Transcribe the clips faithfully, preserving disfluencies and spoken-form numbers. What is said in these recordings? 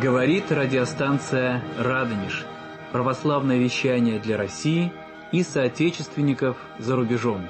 Говорит радиостанция «Радонеж». Православное вещание для России и соотечественников за рубежом.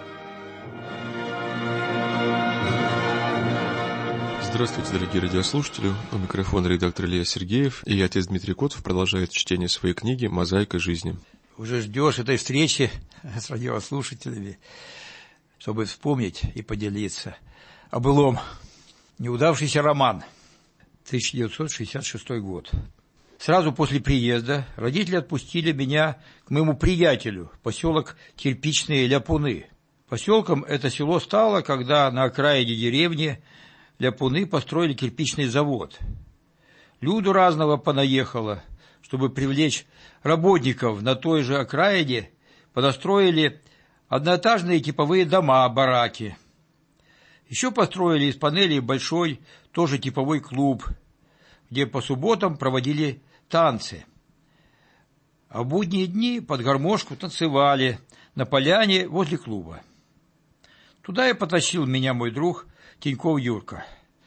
Здравствуйте, дорогие радиослушатели. У микрофона редактор Илья Сергеев, и я, отец Дмитрий Котов, продолжает чтение своей книги «Мозаика жизни». Уже ждешь этой встречи с радиослушателями, чтобы вспомнить и поделиться о былом. Неудавшийся роман. тысяча девятьсот шестьдесят шестой год. Сразу после приезда родители отпустили меня к моему приятелю, поселок Кирпичные Ляпуны. Поселком это село стало, когда на окраине деревни Ляпуны построили кирпичный завод. Люду разного понаехало, чтобы привлечь работников на той же окраине, понастроили одноэтажные типовые дома, бараки. Еще построили из панелей большой, тоже типовой клуб, где по субботам проводили танцы. А в будние дни под гармошку танцевали на поляне возле клуба. Туда и потащил меня мой друг Теньков Юрка.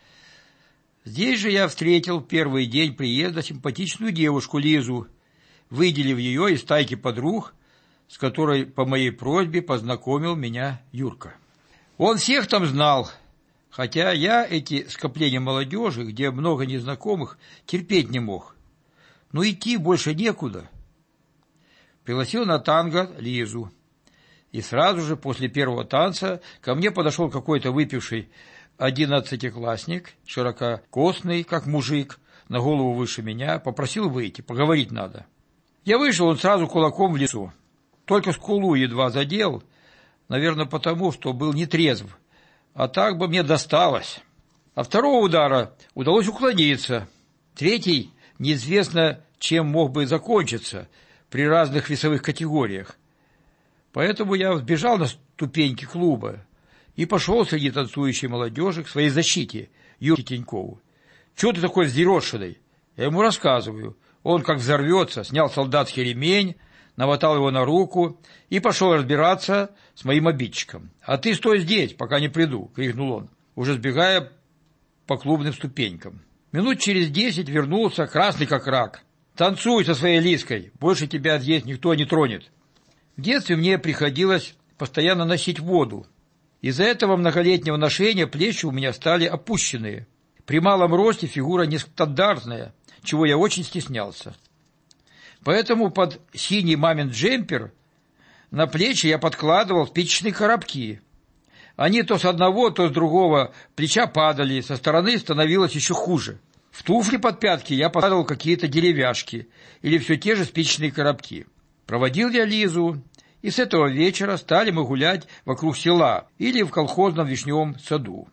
Здесь же я встретил в первый день приезда симпатичную девушку Лизу, выделив ее из стайки подруг, с которой по моей просьбе познакомил меня Юрка. Он всех там знал, хотя я эти скопления молодежи, где много незнакомых, терпеть не мог. Но идти больше некуда. Пригласил на танго Лизу. И сразу же после первого танца ко мне подошел какой-то выпивший одиннадцатиклассник, ширококосный, как мужик, на голову выше меня, попросил выйти, поговорить надо. Я вышел, он сразу кулаком в лицо. Только скулу едва задел, наверное, потому, что был нетрезв, а так бы мне досталось. А второго удара удалось уклониться. Третий неизвестно, чем мог бы закончиться при разных весовых категориях. Поэтому я взбежал на ступеньки клуба и пошел среди танцующей молодежи к своей защите, Юрке Тенькову. «Чего ты такой взъерошенный?» Я ему рассказываю. Он, как взорвется, снял солдатский ремень, намотал его на руку и пошел разбираться с моим обидчиком. «А ты стой здесь, пока не приду!» — крикнул он, уже сбегая по клубным ступенькам. Минут через десять вернулся, красный как рак. «Танцуй со своей Лизкой, больше тебя здесь никто не тронет». В детстве мне приходилось постоянно носить воду. Из-за этого многолетнего ношения плечи у меня стали опущенные. При малом росте фигура нестандартная, чего я очень стеснялся. Поэтому под синий мамин джемпер на плечи я подкладывал спичечные коробки. Они то с одного, то с другого плеча падали, со стороны становилось еще хуже. В туфли под пятки я подкладывал какие-то деревяшки или все те же спичечные коробки. Проводил я Лизу, и с этого вечера стали мы гулять вокруг села или в колхозном вишневом саду.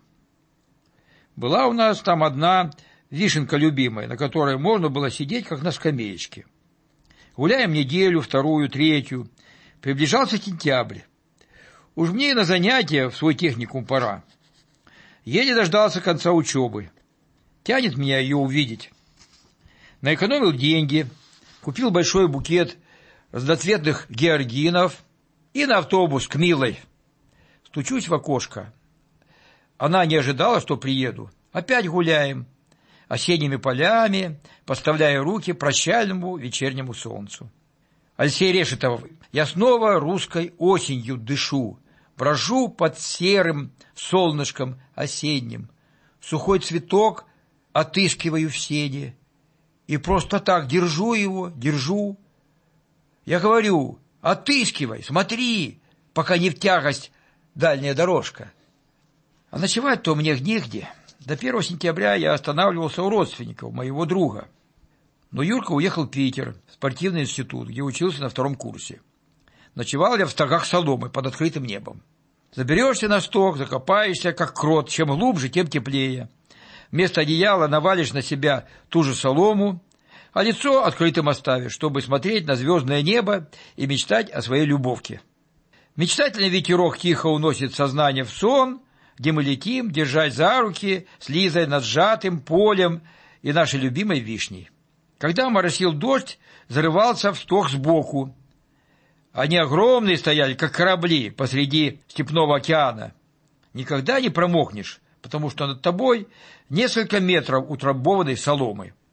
Была у нас там одна вишенка любимая, на которой можно было сидеть, как на скамеечке. Гуляем неделю, вторую, третью. Приближался сентябрь. Уж мне и на занятия в свой техникум пора. Еле дождался конца учебы. Тянет меня ее увидеть. Наэкономил деньги, купил большой букет разноцветных георгинов и на автобус к Милой. Стучусь в окошко. Она не ожидала, что приеду. Опять гуляем осенними полями, поставляя руки прощальному вечернему солнцу. Алексей Решетов, я снова русской осенью дышу, брожу под серым солнышком осенним, сухой цветок отыскиваю в сене, и просто так держу его, держу. Я говорю, отыскивай, смотри, пока не в тягость дальняя дорожка. А ночевать-то мне негде. До первого сентября я останавливался у родственников моего друга. Но Юрка уехал в Питер, в спортивный институт, где учился на втором курсе. Ночевал я в стогах соломы под открытым небом. Заберешься на стог, закопаешься, как крот. Чем глубже, тем теплее. Вместо одеяла навалишь на себя ту же солому, а лицо открытым оставишь, чтобы смотреть на звездное небо и мечтать о своей любовке. Мечтательный ветерок тихо уносит сознание в сон, где мы летим, держась за руки с Лизой над сжатым полем и нашей любимой вишней. Когда моросил дождь, зарывался в стог сбоку. Они огромные стояли, как корабли, посреди степного океана. Никогда не промокнешь, потому что над тобой несколько метров утрамбованной соломы.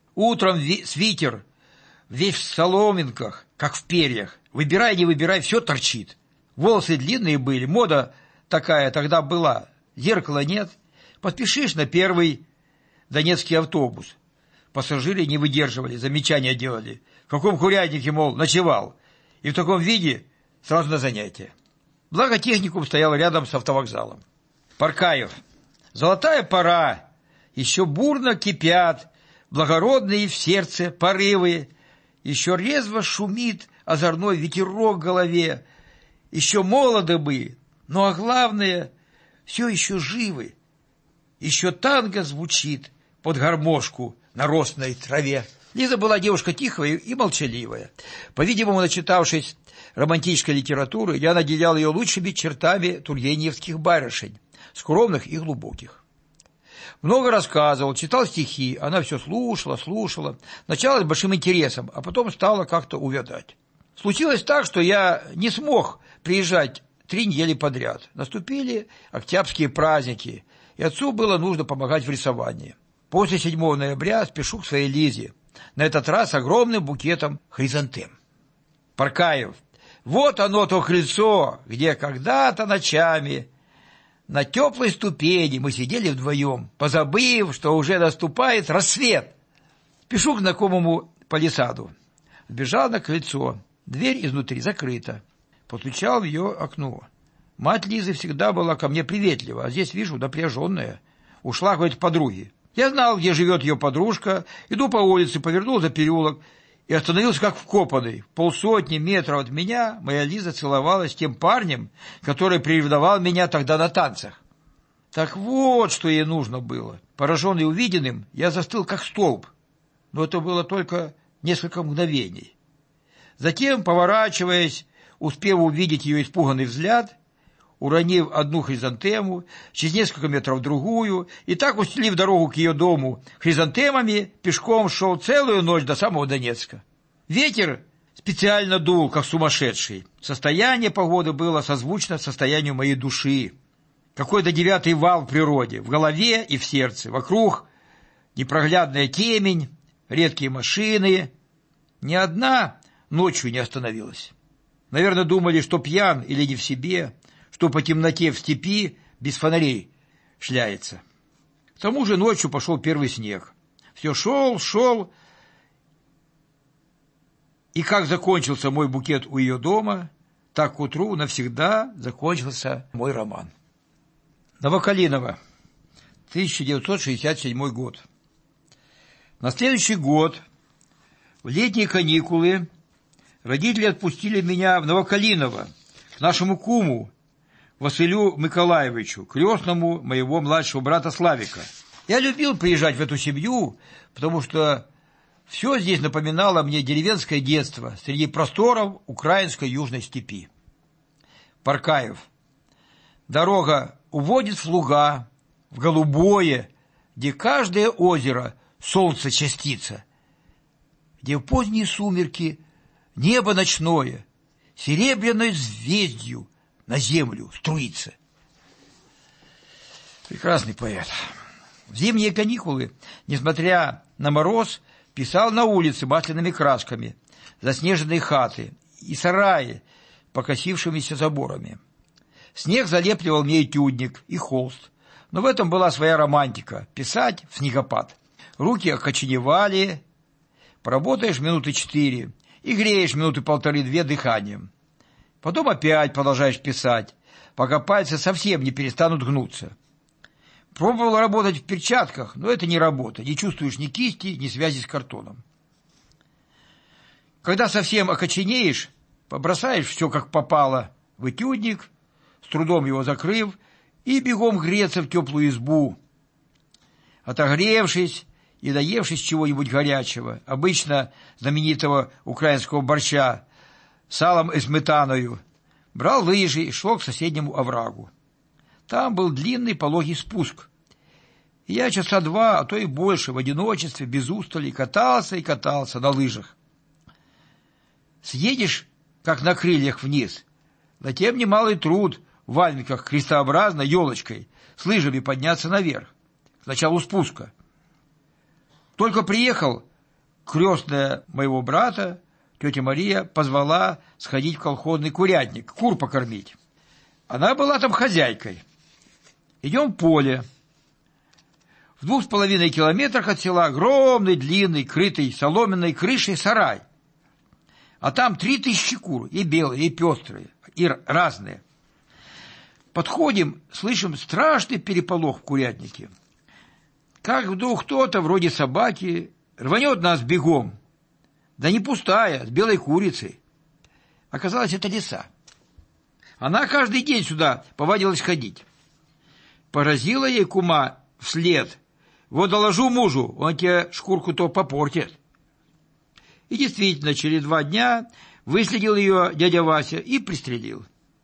Утром свитер, весь в соломинках, как в перьях. Выбирай, не выбирай, все торчит. Волосы длинные были, мода такая тогда была. Зеркала нет. Поспешишь на первый донецкий автобус. Пассажиры не выдерживали, замечания делали. В каком курятнике, мол, ночевал. И в таком виде сразу на занятия. Благо техникум стоял рядом с автовокзалом. Паркаев. Золотая пора. Еще бурно кипят благородные в сердце порывы. Еще резво шумит озорной ветерок в голове. Еще молоды бы, ну а главное, все еще живы. Еще танго звучит под гармошку на росной траве. Лиза была девушка тихая и молчаливая. По-видимому, начитавшись романтической литературы, я наделял ее лучшими чертами тургеневских барышень, скромных и глубоких. Много рассказывал, читал стихи, она все слушала, слушала. Начало с большим интересом, а потом стала как-то увядать. Случилось так, что я не смог приезжать три недели подряд. Наступили октябрьские праздники, и отцу было нужно помогать в рисовании. После седьмого ноября спешу к своей Лизе, на этот раз огромным букетом хризантем. Паркаев. Вот оно, то крыльцо, где когда-то ночами на теплой ступени мы сидели вдвоем, позабыв, что уже наступает рассвет. Спешу к знакомому палисаду. Сбежал на крыльцо. Дверь изнутри закрыта. Постучал в ее окно. Мать Лизы всегда была ко мне приветлива, а здесь, вижу, напряженная. Ушла, говорит, к подруге. Я знал, где живет ее подружка. Иду по улице, повернул за переулок и остановился как вкопанный. В полсотни метров от меня моя Лиза целовалась с тем парнем, который приревновал меня тогда на танцах. Так вот, что ей нужно было. Пораженный увиденным, я застыл как столб. Но это было только несколько мгновений. Затем, поворачиваясь, успев увидеть ее испуганный взгляд, уронив одну хризантему, через несколько метров другую, и так, устелив дорогу к ее дому хризантемами, пешком шел целую ночь до самого Донецка. Ветер специально дул, как сумасшедший. Состояние погоды было созвучно состоянию моей души. Какой-то девятый вал в природе, в голове и в сердце. Вокруг непроглядная темень, редкие машины. Ни одна ночью не остановилась. Наверное, думали, что пьян или не в себе, что по темноте в степи без фонарей шляется. К тому же ночью пошел первый снег. Все шел, шел, и как закончился мой букет у ее дома, так к утру навсегда закончился мой роман. Новокалиново, тысяча девятьсот шестьдесят седьмой год. На следующий год, в летние каникулы, родители отпустили меня в Новокалиново, к нашему куму, Василию Миколаевичу, крестному моего младшего брата Славика. Я любил приезжать в эту семью, потому что все здесь напоминало мне деревенское детство среди просторов украинской южной степи. Паркаев. Дорога уводит в луга, в голубое, где каждое озеро — солнце-частица, где в поздние сумерки небо ночное серебряной звездью на землю струится. Прекрасный поэт. В зимние каникулы, несмотря на мороз, писал на улице масляными красками заснеженные хаты и сараи покосившимися заборами. Снег залепливал мне этюдник и холст, но в этом была своя романтика — писать в снегопад. Руки окоченевали, поработаешь минуты четыре и греешь минуты полторы-две дыханием. Потом опять продолжаешь писать, пока пальцы совсем не перестанут гнуться. Пробовал работать в перчатках, но это не работа, не чувствуешь ни кисти, ни связи с картоном. Когда совсем окоченеешь, побросаешь все как попало в этюдник, с трудом его закрыв, и бегом греться в теплую избу. Отогревшись и доевшись чего-нибудь горячего, обычно знаменитого украинского борща, салом и сметаною, брал лыжи и шел к соседнему оврагу. Там был длинный пологий спуск. И я часа два, а то и больше, в одиночестве, без устали, катался и катался на лыжах. Съедешь, как на крыльях, вниз, затем немалый труд в валенках крестообразно, елочкой, с лыжами подняться наверх, к началу спуска. Только приехал, крестная моего брата, тетя Мария, позвала сходить в колхозный курятник, кур покормить. Она была там хозяйкой. Идем в поле. В двух с половиной километрах от села огромный, длинный, крытый соломенной крышей сарай. А там три тысячи кур, и белые, и пестрые, и разные. Подходим, слышим страшный переполох в курятнике. Как вдруг кто-то, вроде собаки, рванет нас бегом. Да не пустая, с белой курицей. Оказалось, это лиса. Она каждый день сюда повадилась ходить. Поразила ей кума вслед: вот доложу мужу, он тебе шкурку-то попортит. И действительно, через два дня выследил ее дядя Вася и пристрелил.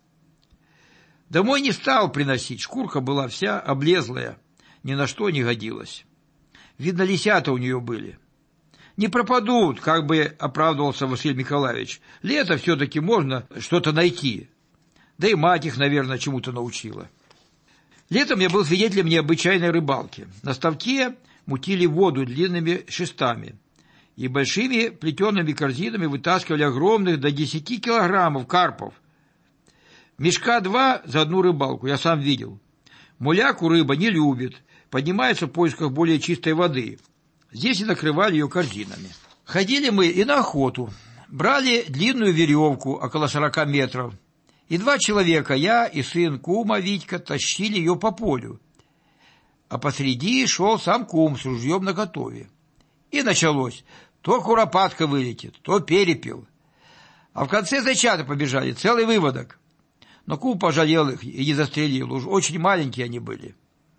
Домой не стал приносить, шкурка была вся облезлая, ни на что не годилась. Видно, лисята у нее были. Не пропадут, как бы оправдывался Василий Николаевич. Лето все-таки можно что-то найти. Да и мать их, наверное, чему-то научила. Летом я был свидетелем необычайной рыбалки. На ставке мутили воду длинными шестами и большими плетеными корзинами вытаскивали огромных до десяти килограммов карпов. Мешка два за одну рыбалку, я сам видел. Муляку рыба не любит, поднимается в поисках более чистой воды. Здесь и накрывали ее корзинами. Ходили мы и на охоту. Брали длинную веревку, около сорока метров. И два человека, я и сын кума Витька, тащили ее по полю. А посреди шел сам кум с ружьем наготове. И началось. То куропатка вылетит, то перепел. А в конце зайчата побежали, целый выводок. Но кум пожалел их и не застрелил, уж очень маленькие они были.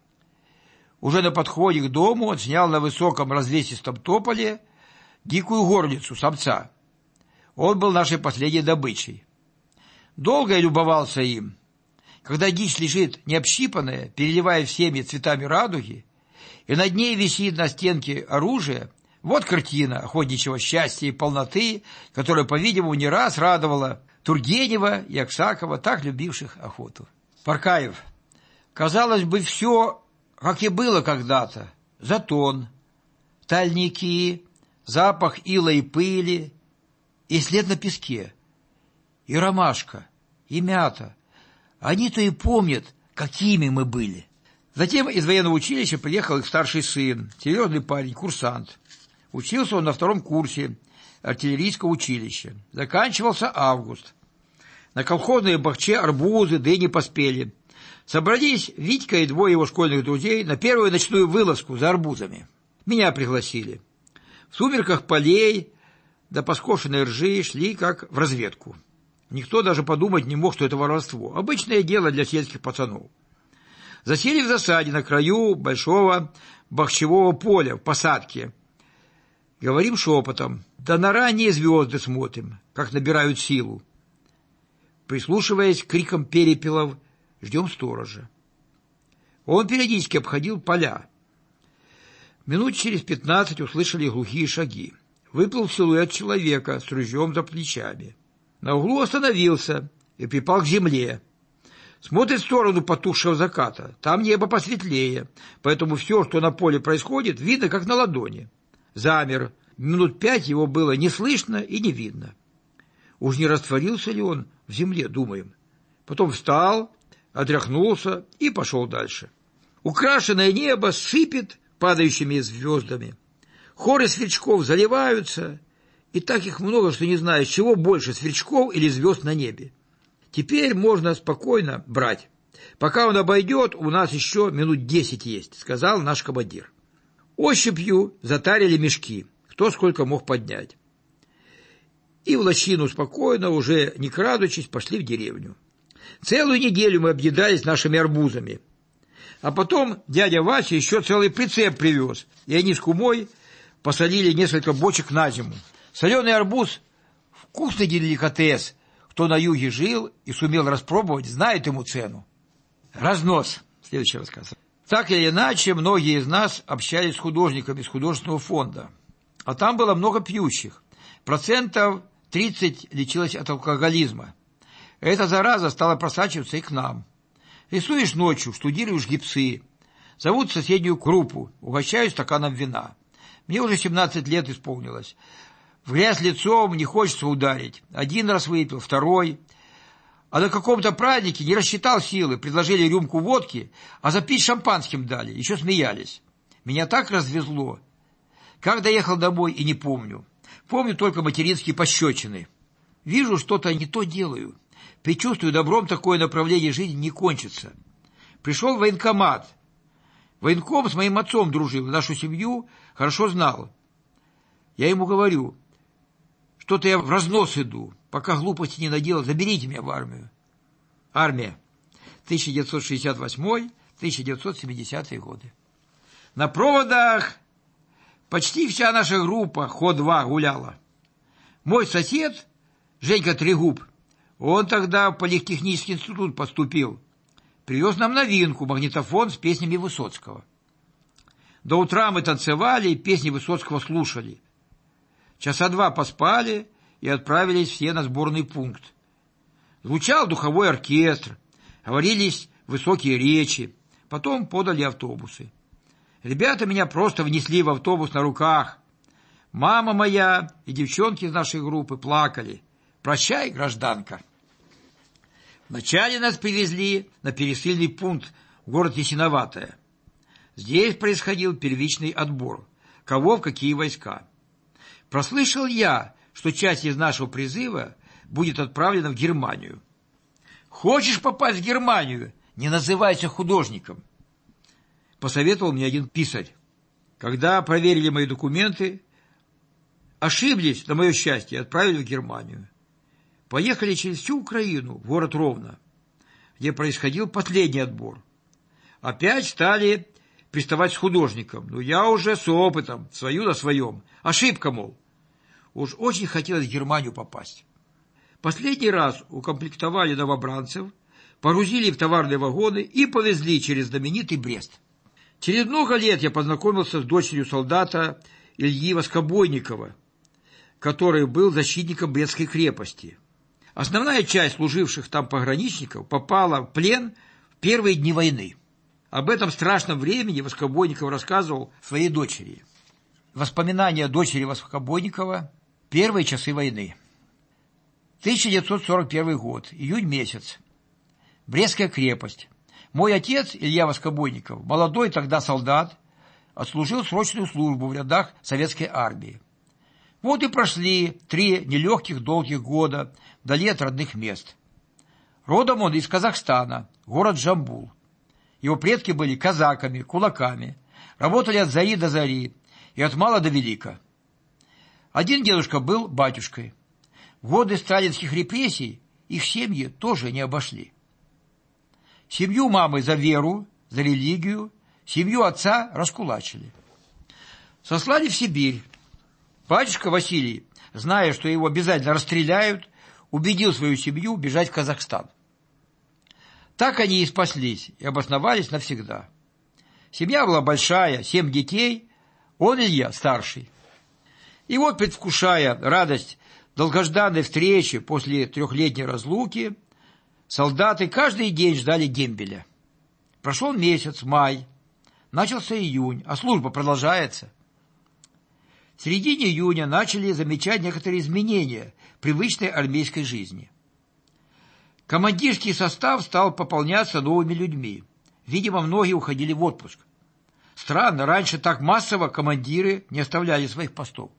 Уже на подходе к дому он снял на высоком развесистом тополе дикую горлицу, самца. Он был нашей последней добычей. Долго я любовался им. Когда дичь лежит необщипанная, переливая всеми цветами радуги, и над ней висит на стенке оружие, вот картина охотничьего счастья и полноты, которая, по-видимому, не раз радовала Тургенева и Аксакова, так любивших охоту. Паркаев. Казалось бы, все, как и было когда-то. Затон, тальники, запах ила и пыли, и след на песке, и ромашка, и мята. Они-то и помнят, какими мы были. Затем из военного училища приехал их старший сын, серьезный парень, курсант. Учился он на втором курсе артиллерийского училища. Заканчивался август. На колхозные бахче арбузы, дыни поспели. Собрались Витька и двое его школьных друзей на первую ночную вылазку за арбузами. Меня пригласили. В сумерках полей до поскошенной ржи шли как в разведку. Никто даже подумать не мог, что это воровство. Обычное дело для сельских пацанов. Засели в засаде на краю большого бахчевого поля в посадке. Говорим шепотом. Да на ранние звезды смотрим, как набирают силу. Прислушиваясь к крикам перепелов, ждем сторожа. Он периодически обходил поля. Минут через пятнадцать услышали глухие шаги. Выплыл силуэт человека с ружьем за плечами. На углу остановился и припал к земле. Смотрит в сторону потухшего заката. Там небо посветлее, поэтому все, что на поле происходит, видно как на ладони. Замер. Минут пять его было не слышно и не видно. Уж не растворился ли он в земле, думаем. Потом встал, отряхнулся и пошел дальше. Украшенное небо сыпет падающими звездами. Хоры сверчков заливаются, и так их много, что не знаешь, чего больше, сверчков или звезд на небе. Теперь можно спокойно брать. Пока он обойдет, у нас еще минут десять есть, сказал наш командир. Ощупью затарили мешки, кто сколько мог поднять. И в лощину спокойно, уже не крадучись, пошли в деревню. Целую неделю мы объедались нашими арбузами. А потом дядя Вася еще целый прицеп привез, и они с кумой посолили несколько бочек на зиму. Соленый арбуз – вкусный деликатес. Кто на юге жил и сумел распробовать, знает ему цену. Разнос. Следующий рассказ. Так или иначе, многие из нас общались с художниками из художественного фонда. А там было много пьющих. Процентов тридцать лечилось от алкоголизма. Эта зараза стала просачиваться и к нам. Рисуешь ночью, штудируешь гипсы. Зовут в соседнюю группу, угощают стаканом вина. Мне уже семнадцать лет исполнилось. В грязь лицом не хочется ударить. Один раз выпил, второй. А на каком-то празднике не рассчитал силы. Предложили рюмку водки, а запить шампанским дали. Еще смеялись. Меня так развезло. Как доехал домой, и не помню. Помню только материнские пощечины. Вижу, что-то не то делаю. Предчувствую, добром такое направление жизни не кончится. Пришел в военкомат. Военком с моим отцом дружил, нашу семью хорошо знал. Я ему говорю, что-то я в разнос иду, пока глупости не наделал, заберите меня в армию. Армия. тысяча девятьсот шестьдесят восьмой — тысяча девятьсот семидесятые годы. На проводах почти вся наша группа Хо-два гуляла. Мой сосед, Женька Трегуб, он тогда в политехнический институт поступил. Привез нам новинку, магнитофон с песнями Высоцкого. До утра мы танцевали и песни Высоцкого слушали. Часа два поспали и отправились все на сборный пункт. Звучал духовой оркестр, говорились высокие речи, потом подали автобусы. Ребята меня просто внесли в автобус на руках. Мама моя и девчонки из нашей группы плакали. «Прощай, гражданка». Вначале нас привезли на пересыльный пункт в город Ясиноватое. Здесь происходил первичный отбор, кого в какие войска. Прослышал я, что часть из нашего призыва будет отправлена в Германию. «Хочешь попасть в Германию? Не называйся художником», — посоветовал мне один писарь. Когда проверили мои документы, ошиблись, на мое счастье, и отправили в Германию. Поехали через всю Украину, в город Ровно, где происходил последний отбор. Опять стали приставать с художником, но я уже с опытом, свою на своем. Ошибка, мол. Уж очень хотелось в Германию попасть. Последний раз укомплектовали новобранцев, погрузили в товарные вагоны и повезли через знаменитый Брест. Через много лет я познакомился с дочерью солдата Ильи Воскобойникова, который был защитником Брестской крепости. Основная часть служивших там пограничников попала в плен в первые дни войны. Об этом страшном времени Воскобойников рассказывал своей дочери. Воспоминания дочери Воскобойникова. Первые часы войны. тысяча девятьсот сорок первый год, июнь месяц. Брестская крепость. Мой отец, Илья Воскобойников, молодой тогда солдат, отслужил срочную службу в рядах советской армии. Вот и прошли три нелегких долгих года вдали от родных мест. Родом он из Казахстана, город Жамбул. Его предки были казаками, кулаками, работали от зари до зари и от мала до велика. Один дедушка был батюшкой. В годы сталинских репрессий их семьи тоже не обошли. Семью мамы за веру, за религию, семью отца раскулачили. Сослали в Сибирь. Батюшка Василий, зная, что его обязательно расстреляют, убедил свою семью бежать в Казахстан. Так они и спаслись, и обосновались навсегда. Семья была большая, семь детей, он, Илья, старший. И вот, предвкушая радость долгожданной встречи после трехлетней разлуки, солдаты каждый день ждали дембеля. Прошел месяц, май, начался июнь, а служба продолжается. В середине июня начали замечать некоторые изменения в привычной армейской жизни. Командирский состав стал пополняться новыми людьми. Видимо, многие уходили в отпуск. Странно, раньше так массово командиры не оставляли своих постов.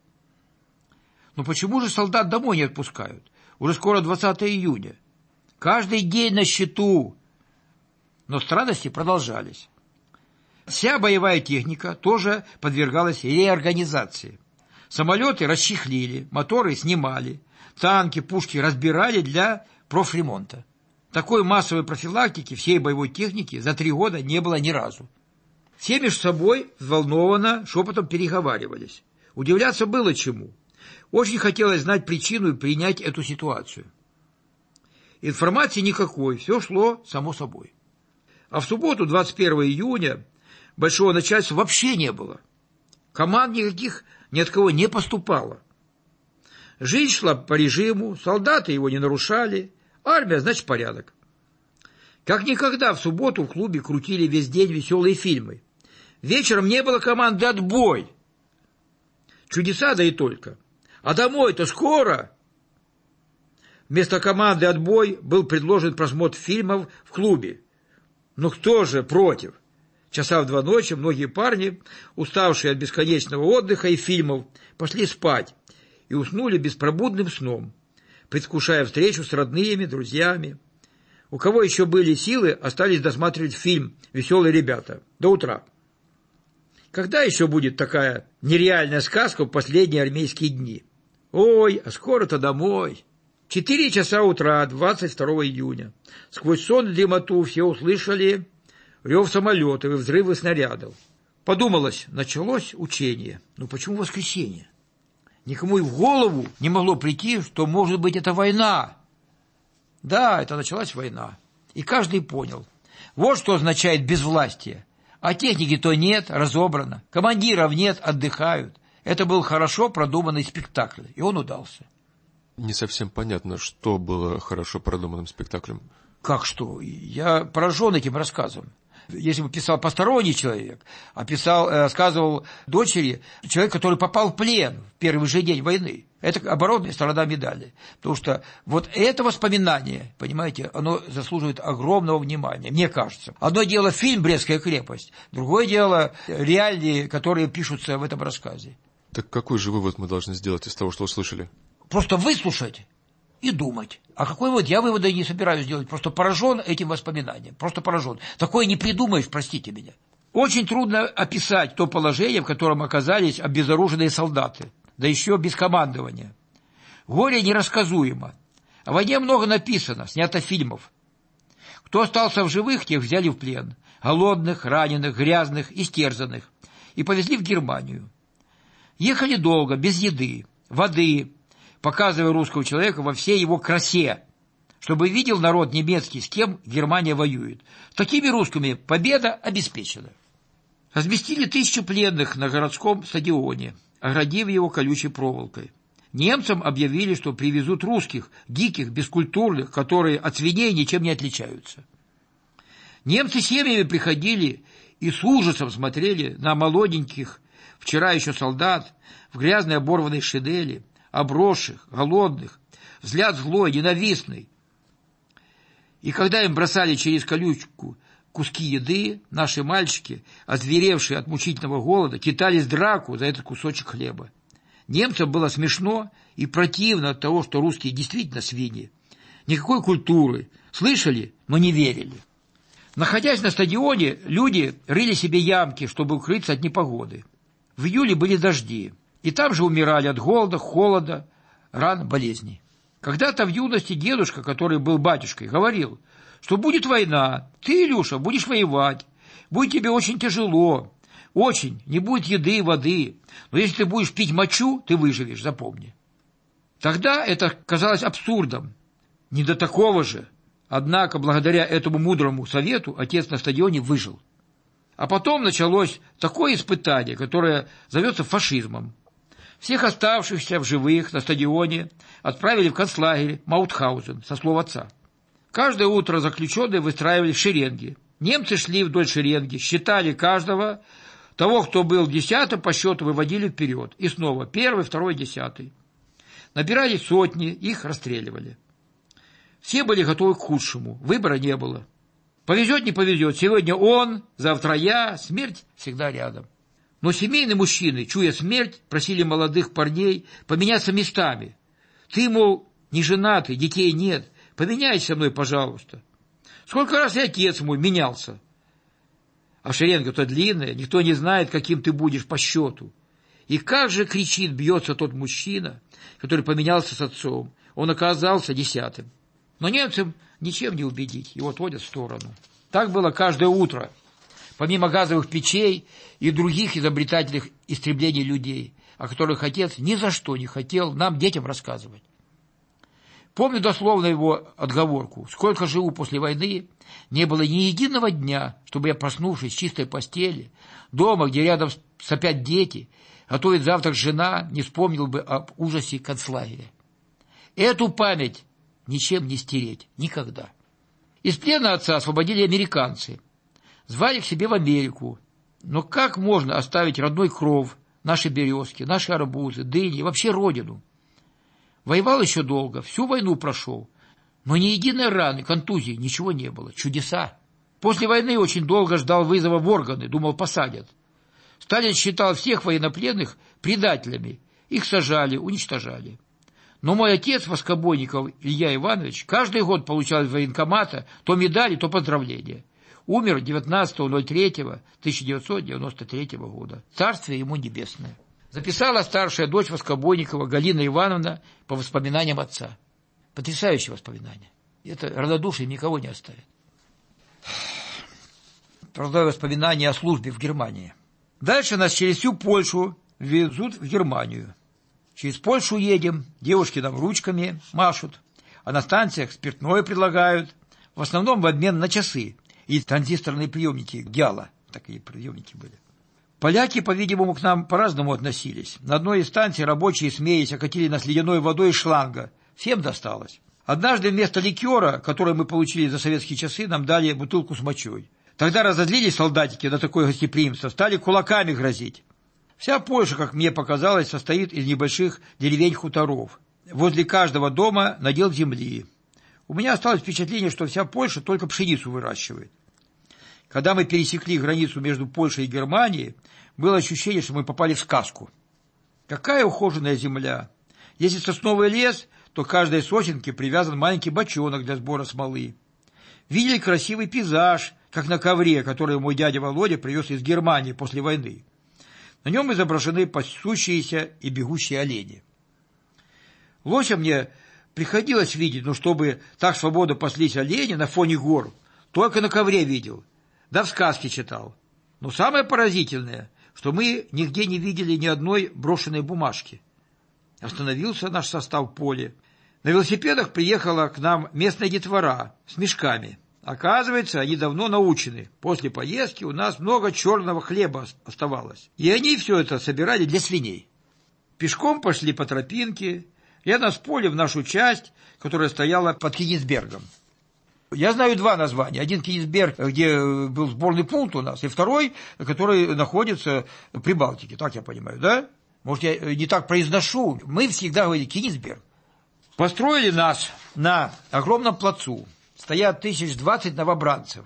Но почему же солдат домой не отпускают? Уже скоро двадцатое июня. Каждый день на счету. Но странности продолжались. Вся боевая техника тоже подвергалась реорганизации. Самолеты расчехлили, моторы снимали, танки, пушки разбирали для профремонта. Такой массовой профилактики всей боевой техники за три года не было ни разу. Все между собой взволнованно шепотом переговаривались. Удивляться было чему. Очень хотелось знать причину и принять эту ситуацию. Информации никакой, все шло само собой. А в субботу, двадцать первого июня, большого начальства вообще не было. Команд никаких ни от кого не поступало. Жизнь шла по режиму, солдаты его не нарушали, армия, значит, порядок. Как никогда в субботу в клубе крутили весь день веселые фильмы. Вечером не было команды «Отбой». Чудеса, да и только. А домой-то скоро. Вместо команды «Отбой» был предложен просмотр фильмов в клубе. Ну кто же против? Часа в два ночи многие парни, уставшие от бесконечного отдыха и фильмов, пошли спать и уснули беспробудным сном, предвкушая встречу с родными, друзьями. У кого еще были силы, остались досматривать фильм «Веселые ребята» до утра. Когда еще будет такая нереальная сказка в последние армейские дни? Ой, а скоро-то домой. Четыре часа утра, двадцать второго июня. Сквозь сон и дремоту все услышали рев самолетов и взрывы снарядов. Подумалось, началось учение. Ну почему воскресенье? Никому и в голову не могло прийти, что, может быть, это война. Да, это началась война. И каждый понял. Вот что означает безвластие. А техники-то нет, разобрано. Командиров нет, отдыхают. Это был хорошо продуманный спектакль, и он удался. Не совсем понятно, что было хорошо продуманным спектаклем. Как что? Я поражен этим рассказом. Если бы писал посторонний человек, а писал, рассказывал дочери, человек, который попал в плен в первый же день войны. Это оборотная сторона медали. Потому что вот это воспоминание, понимаете, оно заслуживает огромного внимания, мне кажется. Одно дело фильм «Брестская крепость», другое дело реалии, которые пишутся в этом рассказе. Так какой же вывод мы должны сделать из того, что услышали? Просто выслушать и думать. А какой вывод? Я вывода не собираюсь делать. Просто поражен этим воспоминанием. Просто поражен. Такое не придумаешь, простите меня. Очень трудно описать то положение, в котором оказались обезоруженные солдаты. Да еще без командования. Горе нерассказуемо. О войне много написано, снято фильмов. Кто остался в живых, тех взяли в плен. Голодных, раненых, грязных, истерзанных. И повезли в Германию. Ехали долго, без еды, воды, показывая русского человека во всей его красе, чтобы видел народ немецкий, с кем Германия воюет. Такими русскими победа обеспечена. Разместили тысячу пленных на городском стадионе, оградив его колючей проволокой. Немцам объявили, что привезут русских, диких, бескультурных, которые от свиней ничем не отличаются. Немцы семьями приходили и с ужасом смотрели на молоденьких, вчера еще солдат, в грязной оборванной шинели, обросших, голодных, взгляд злой, ненавистный. И когда им бросали через колючку куски еды, наши мальчики, озверевшие от мучительного голода, кидались в драку за этот кусочек хлеба. Немцам было смешно и противно от того, что русские действительно свиньи. Никакой культуры. Слышали, но не верили. Находясь на стадионе, люди рыли себе ямки, чтобы укрыться от непогоды. В июле были дожди, и там же умирали от голода, холода, ран, болезней. Когда-то в юности дедушка, который был батюшкой, говорил, что будет война, ты, Илюша, будешь воевать, будет тебе очень тяжело, очень, не будет еды и воды, но если ты будешь пить мочу, ты выживешь, запомни. Тогда это казалось абсурдом, не до такого же, однако благодаря этому мудрому совету отец на стадионе выжил. А потом началось такое испытание, которое зовется фашизмом. Всех оставшихся в живых на стадионе отправили в концлагерь Маутхаузен, со слов отца. Каждое утро заключенные выстраивали шеренги. Немцы шли вдоль шеренги, считали каждого, того, кто был десятым по счету, выводили вперед. И снова первый, второй, десятый. Набирали сотни, их расстреливали. Все были готовы к худшему, выбора не было. Повезет, не повезет, сегодня он, завтра я, смерть всегда рядом. Но семейные мужчины, чуя смерть, просили молодых парней поменяться местами. Ты, мол, не женатый, детей нет, поменяйся со мной, пожалуйста. Сколько раз и отец мой менялся. А шеренга-то длинная, никто не знает, каким ты будешь по счету. И как же кричит, бьется тот мужчина, который поменялся с отцом. Он оказался десятым. Но немцам ничем не убедить, его отводят в сторону. Так было каждое утро. Помимо газовых печей и других изобретательных истреблений людей, о которых отец ни за что не хотел нам, детям, рассказывать. Помню дословно его отговорку. Сколько живу после войны, не было ни единого дня, чтобы я, проснувшись в чистой постели, дома, где рядом сопят дети, готовит завтрак жена, не вспомнил бы об ужасе концлагеря. Эту память ничем не стереть. Никогда. Из плена отца освободили американцы. Звали к себе в Америку. Но как можно оставить родной кров, наши березки, наши арбузы, дыни, вообще родину. Воевал еще долго, всю войну прошел, но ни единой раны, контузии, ничего не было. Чудеса. После войны очень долго ждал вызова в органы, думал, посадят. Сталин считал всех военнопленных предателями. Их сажали, уничтожали. Но мой отец, Воскобойников Илья Иванович, каждый год получал из военкомата то медали, то поздравления. Умер девятнадцатого ноль третьего тысяча девятьсот девяносто третьего года. Царствие ему небесное. Записала старшая дочь Воскобойникова Галина Ивановна по воспоминаниям отца. Потрясающие воспоминания. Это равнодушие никого не оставит. Продаю воспоминания о службе в Германии. Дальше нас через всю Польшу везут в Германию. Через Польшу едем, девушки нам ручками машут, а на станциях спиртное предлагают, в основном в обмен на часы и транзисторные приемники Гиала, такие приемники были. Поляки, по-видимому, к нам по-разному относились. На одной из станций рабочие, смеясь, окатили нас ледяной водой из шланга. Всем досталось. Однажды вместо ликера, который мы получили за советские часы, нам дали бутылку с мочой. Тогда разозлились солдатики на такое гостеприимство, стали кулаками грозить. Вся Польша, как мне показалось, состоит из небольших деревень-хуторов. Возле каждого дома надел земли. У меня осталось впечатление, что вся Польша только пшеницу выращивает. Когда мы пересекли границу между Польшей и Германией, было ощущение, что мы попали в сказку. Какая ухоженная земля! Если сосновый лес, то к каждой сосенке привязан маленький бочонок для сбора смолы. Видели красивый пейзаж, как на ковре, который мой дядя Володя привез из Германии после войны. На нем изображены пасущиеся и бегущие олени. Лося мне приходилось видеть, но чтобы так свободно паслись олени на фоне гор, только на ковре видел, да в сказке читал. Но самое поразительное, что мы нигде не видели ни одной брошенной бумажки. Остановился наш состав в поле. На велосипедах приехала к нам местная детвора с мешками. Оказывается, они давно научены. После поездки у нас много черного хлеба оставалось. И они все это собирали для свиней. Пешком пошли по тропинке. Рядом с полем в нашу часть, которая стояла под Кенигсбергом. Я знаю два названия. Один Кенигсберг, где был сборный пункт у нас, и второй, который находится при Балтике. Так я понимаю, да? Может, я не так произношу. Мы всегда говорили Кенигсберг. Построили нас на огромном плацу. Стоят тысяч двадцать новобранцев.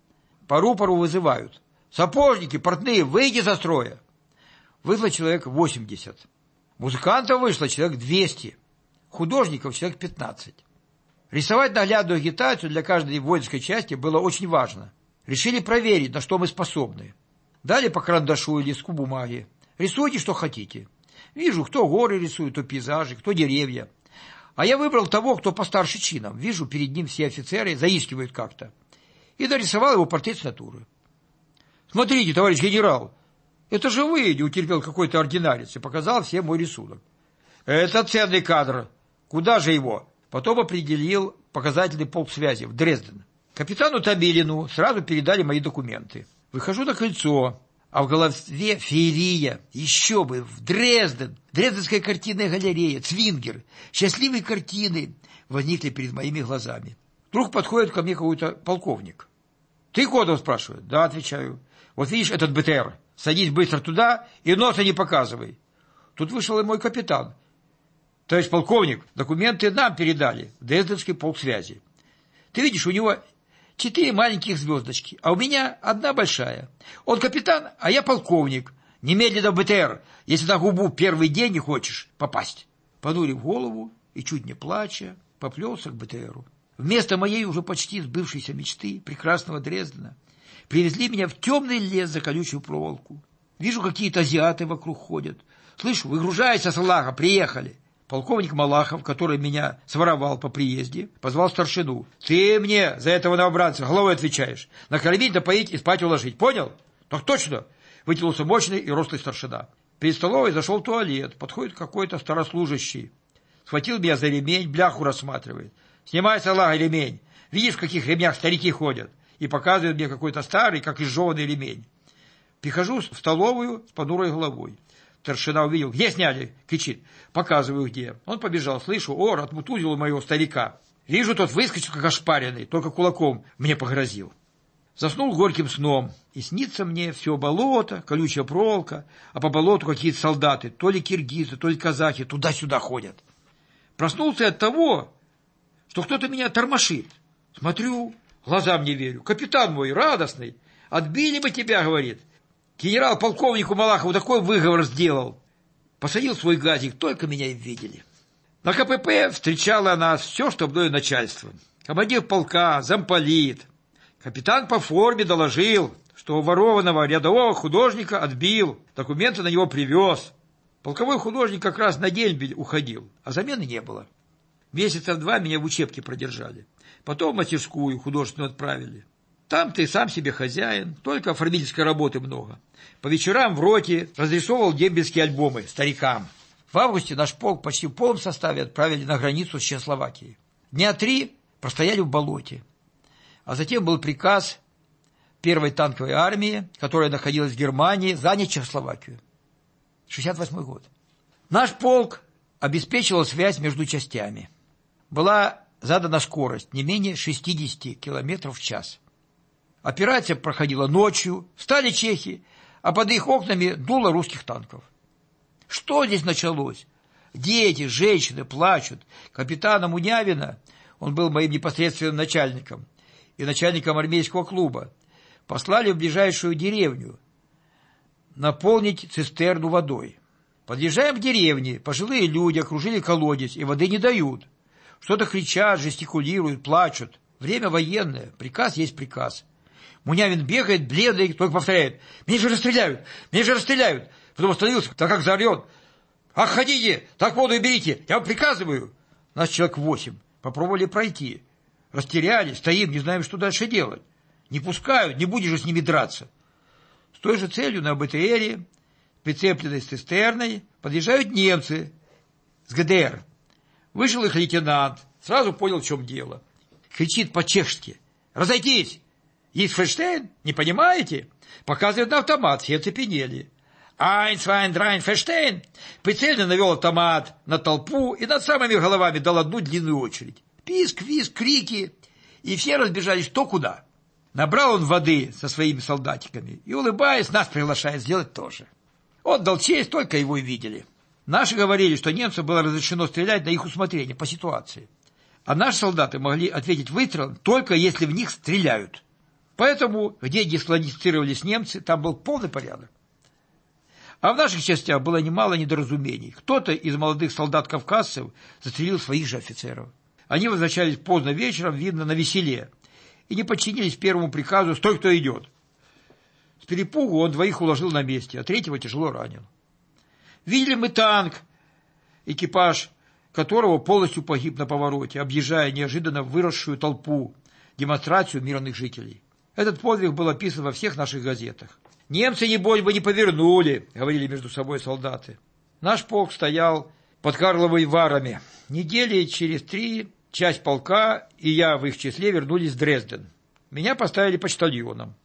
По рупору вызывают. Сапожники, портные, выйди со строя. Вышло человек восемьдесят. Музыкантов вышло человек двести. Художников человек пятнадцать. Рисовать наглядную агитацию для каждой воинской части было очень важно. Решили проверить, на что мы способны. Дали по карандашу или листку бумаги. Рисуйте, что хотите. Вижу, кто горы рисует, кто пейзажи, кто деревья. А я выбрал того, кто постарше чином. Вижу, перед ним все офицеры заискивают как-то. И дорисовал его портрет с натуры. Смотрите, товарищ генерал, это же вы, не утерпел какой-то ординарец, и показал всем мой рисунок. Это ценный кадр. Куда же его? Потом определил показательный полк связи в Дрезден. Капитану Томилину сразу передали мои документы. Выхожу на крыльцо, а в голове феерия. Еще бы, в Дрезден. Дрезденская картинная галерея, Цвингер. Счастливые картины возникли перед моими глазами. Вдруг подходит ко мне какой-то полковник. Ты Котов, спрашивает? Да, отвечаю. Вот видишь этот БТР? Садись быстро туда и носа не показывай. Тут вышел и мой капитан. Товарищ полковник, документы нам передали в Дрезденский полк связи. Ты видишь, у него четыре маленьких звездочки, а у меня одна большая. Он капитан, а я полковник. Немедленно в БТР, если на губу первый день не хочешь попасть. Понурив голову и чуть не плача, поплелся к БТРу. Вместо моей уже почти сбывшейся мечты прекрасного Дрездена привезли меня в темный лес за колючую проволоку. Вижу, какие-то азиаты вокруг ходят. Слышу, выгружайся с Аллаха, приехали. Полковник Малахов, который меня своровал по приезде, позвал старшину. Ты мне за этого новобранца головой отвечаешь. Накормить, напоить и спать уложить. Понял? Так точно. Вытянулся мощный и рослый старшина. Перед столовой зашел в туалет. Подходит какой-то старослужащий. Схватил меня за ремень, бляху рассматривает. Снимай с Аллаха ремень. Видишь, в каких ремнях старики ходят. И показывает мне какой-то старый, как изжеванный ремень. Прихожу в столовую с понурой головой. Старшина увидел, где сняли, кричит. Показываю, где. Он побежал, слышу, ор, отмутузил моего старика. Вижу, тот выскочил, как ошпаренный, только кулаком мне погрозил. Заснул горьким сном, и снится мне все болото, колючая проволока, а по болоту какие-то солдаты, то ли киргизы, то ли казахи, туда-сюда ходят. Проснулся от того, что кто-то меня тормошит. Смотрю, глазам не верю. Капитан мой, радостный, отбили бы тебя, говорит. Генерал-полковнику Малахову такой выговор сделал. Посадил свой газик, только меня и видели. На ка пэ пэ встречало нас все штабное начальство. Командир полка, замполит. Капитан по форме доложил, что ворованного рядового художника отбил, документы на него привез. Полковой художник как раз на дембель уходил, а замены не было. Месяца два меня в учебке продержали. Потом в мастерскую художественную отправили. Там ты сам себе хозяин, только оформительской работы много. По вечерам в роте разрисовывал дембельские альбомы старикам. В августе наш полк почти в полном составе отправили на границу с Чехословакией. Дня три простояли в болоте. А затем был приказ первой танковой армии, которая находилась в Германии, занять Чехословакию. шестьдесят восьмой год. Наш полк обеспечивал связь между частями. Была задана скорость не менее шестьдесят километров в час. Операция проходила ночью, встали чехи, а под их окнами дуло русских танков. Что здесь началось? Дети, женщины плачут. Капитана Мунявина, он был моим непосредственным начальником, и начальником армейского клуба, послали в ближайшую деревню наполнить цистерну водой. Подъезжаем к деревне, пожилые люди окружили колодец и воды не дают. Что-то кричат, жестикулируют, плачут. Время военное, приказ есть приказ. Мунявин бегает, бледный, только повторяет: «Меня же расстреляют! Меня же расстреляют!» Потом остановился, так как заорет: «Ах, ходите, так воду и берите, я вам приказываю!» Нас человек восемь, попробовали пройти. Растерялись, стоим, не знаем, что дальше делать. Не пускают, не будешь же с ними драться. С той же целью на бэ тэ эре, прицепленной с цистерной, подъезжают немцы с гэ дэ эр. Вышел их лейтенант, сразу понял, в чем дело. Кричит по-чешски: «Разойтись! Есть Ферштейн? Не понимаете?» Показывает на автомат, все оцепенели. «Айн, свайн, драйн, Ферштейн!» Прицельно навел автомат на толпу и над самыми головами дал одну длинную очередь. Писк, визг, крики, и все разбежались кто куда. Набрал он воды со своими солдатиками и, улыбаясь, нас приглашает сделать то же. Отдал честь, только его и видели. Наши говорили, что немцам было разрешено стрелять на их усмотрение по ситуации. А наши солдаты могли ответить выстрелом только если в них стреляют. Поэтому, где дисквалифицировались немцы, там был полный порядок. А в наших частях было немало недоразумений. Кто-то из молодых солдат-кавказцев застрелил своих же офицеров. Они возвращались поздно вечером, видно, на веселе, и не подчинились первому приказу «Стой, кто идет!». С перепугу он двоих уложил на месте, а третьего тяжело ранил. Видели мы танк, экипаж которого полностью погиб на повороте, объезжая неожиданно выросшую толпу, демонстрацию мирных жителей. Этот подвиг был описан во всех наших газетах. «Немцы, небось, бы не повернули», — говорили между собой солдаты. Наш полк стоял под Карловой Варами. Недели через три часть полка и я в их числе вернулись в Дрезден. Меня поставили почтальоном.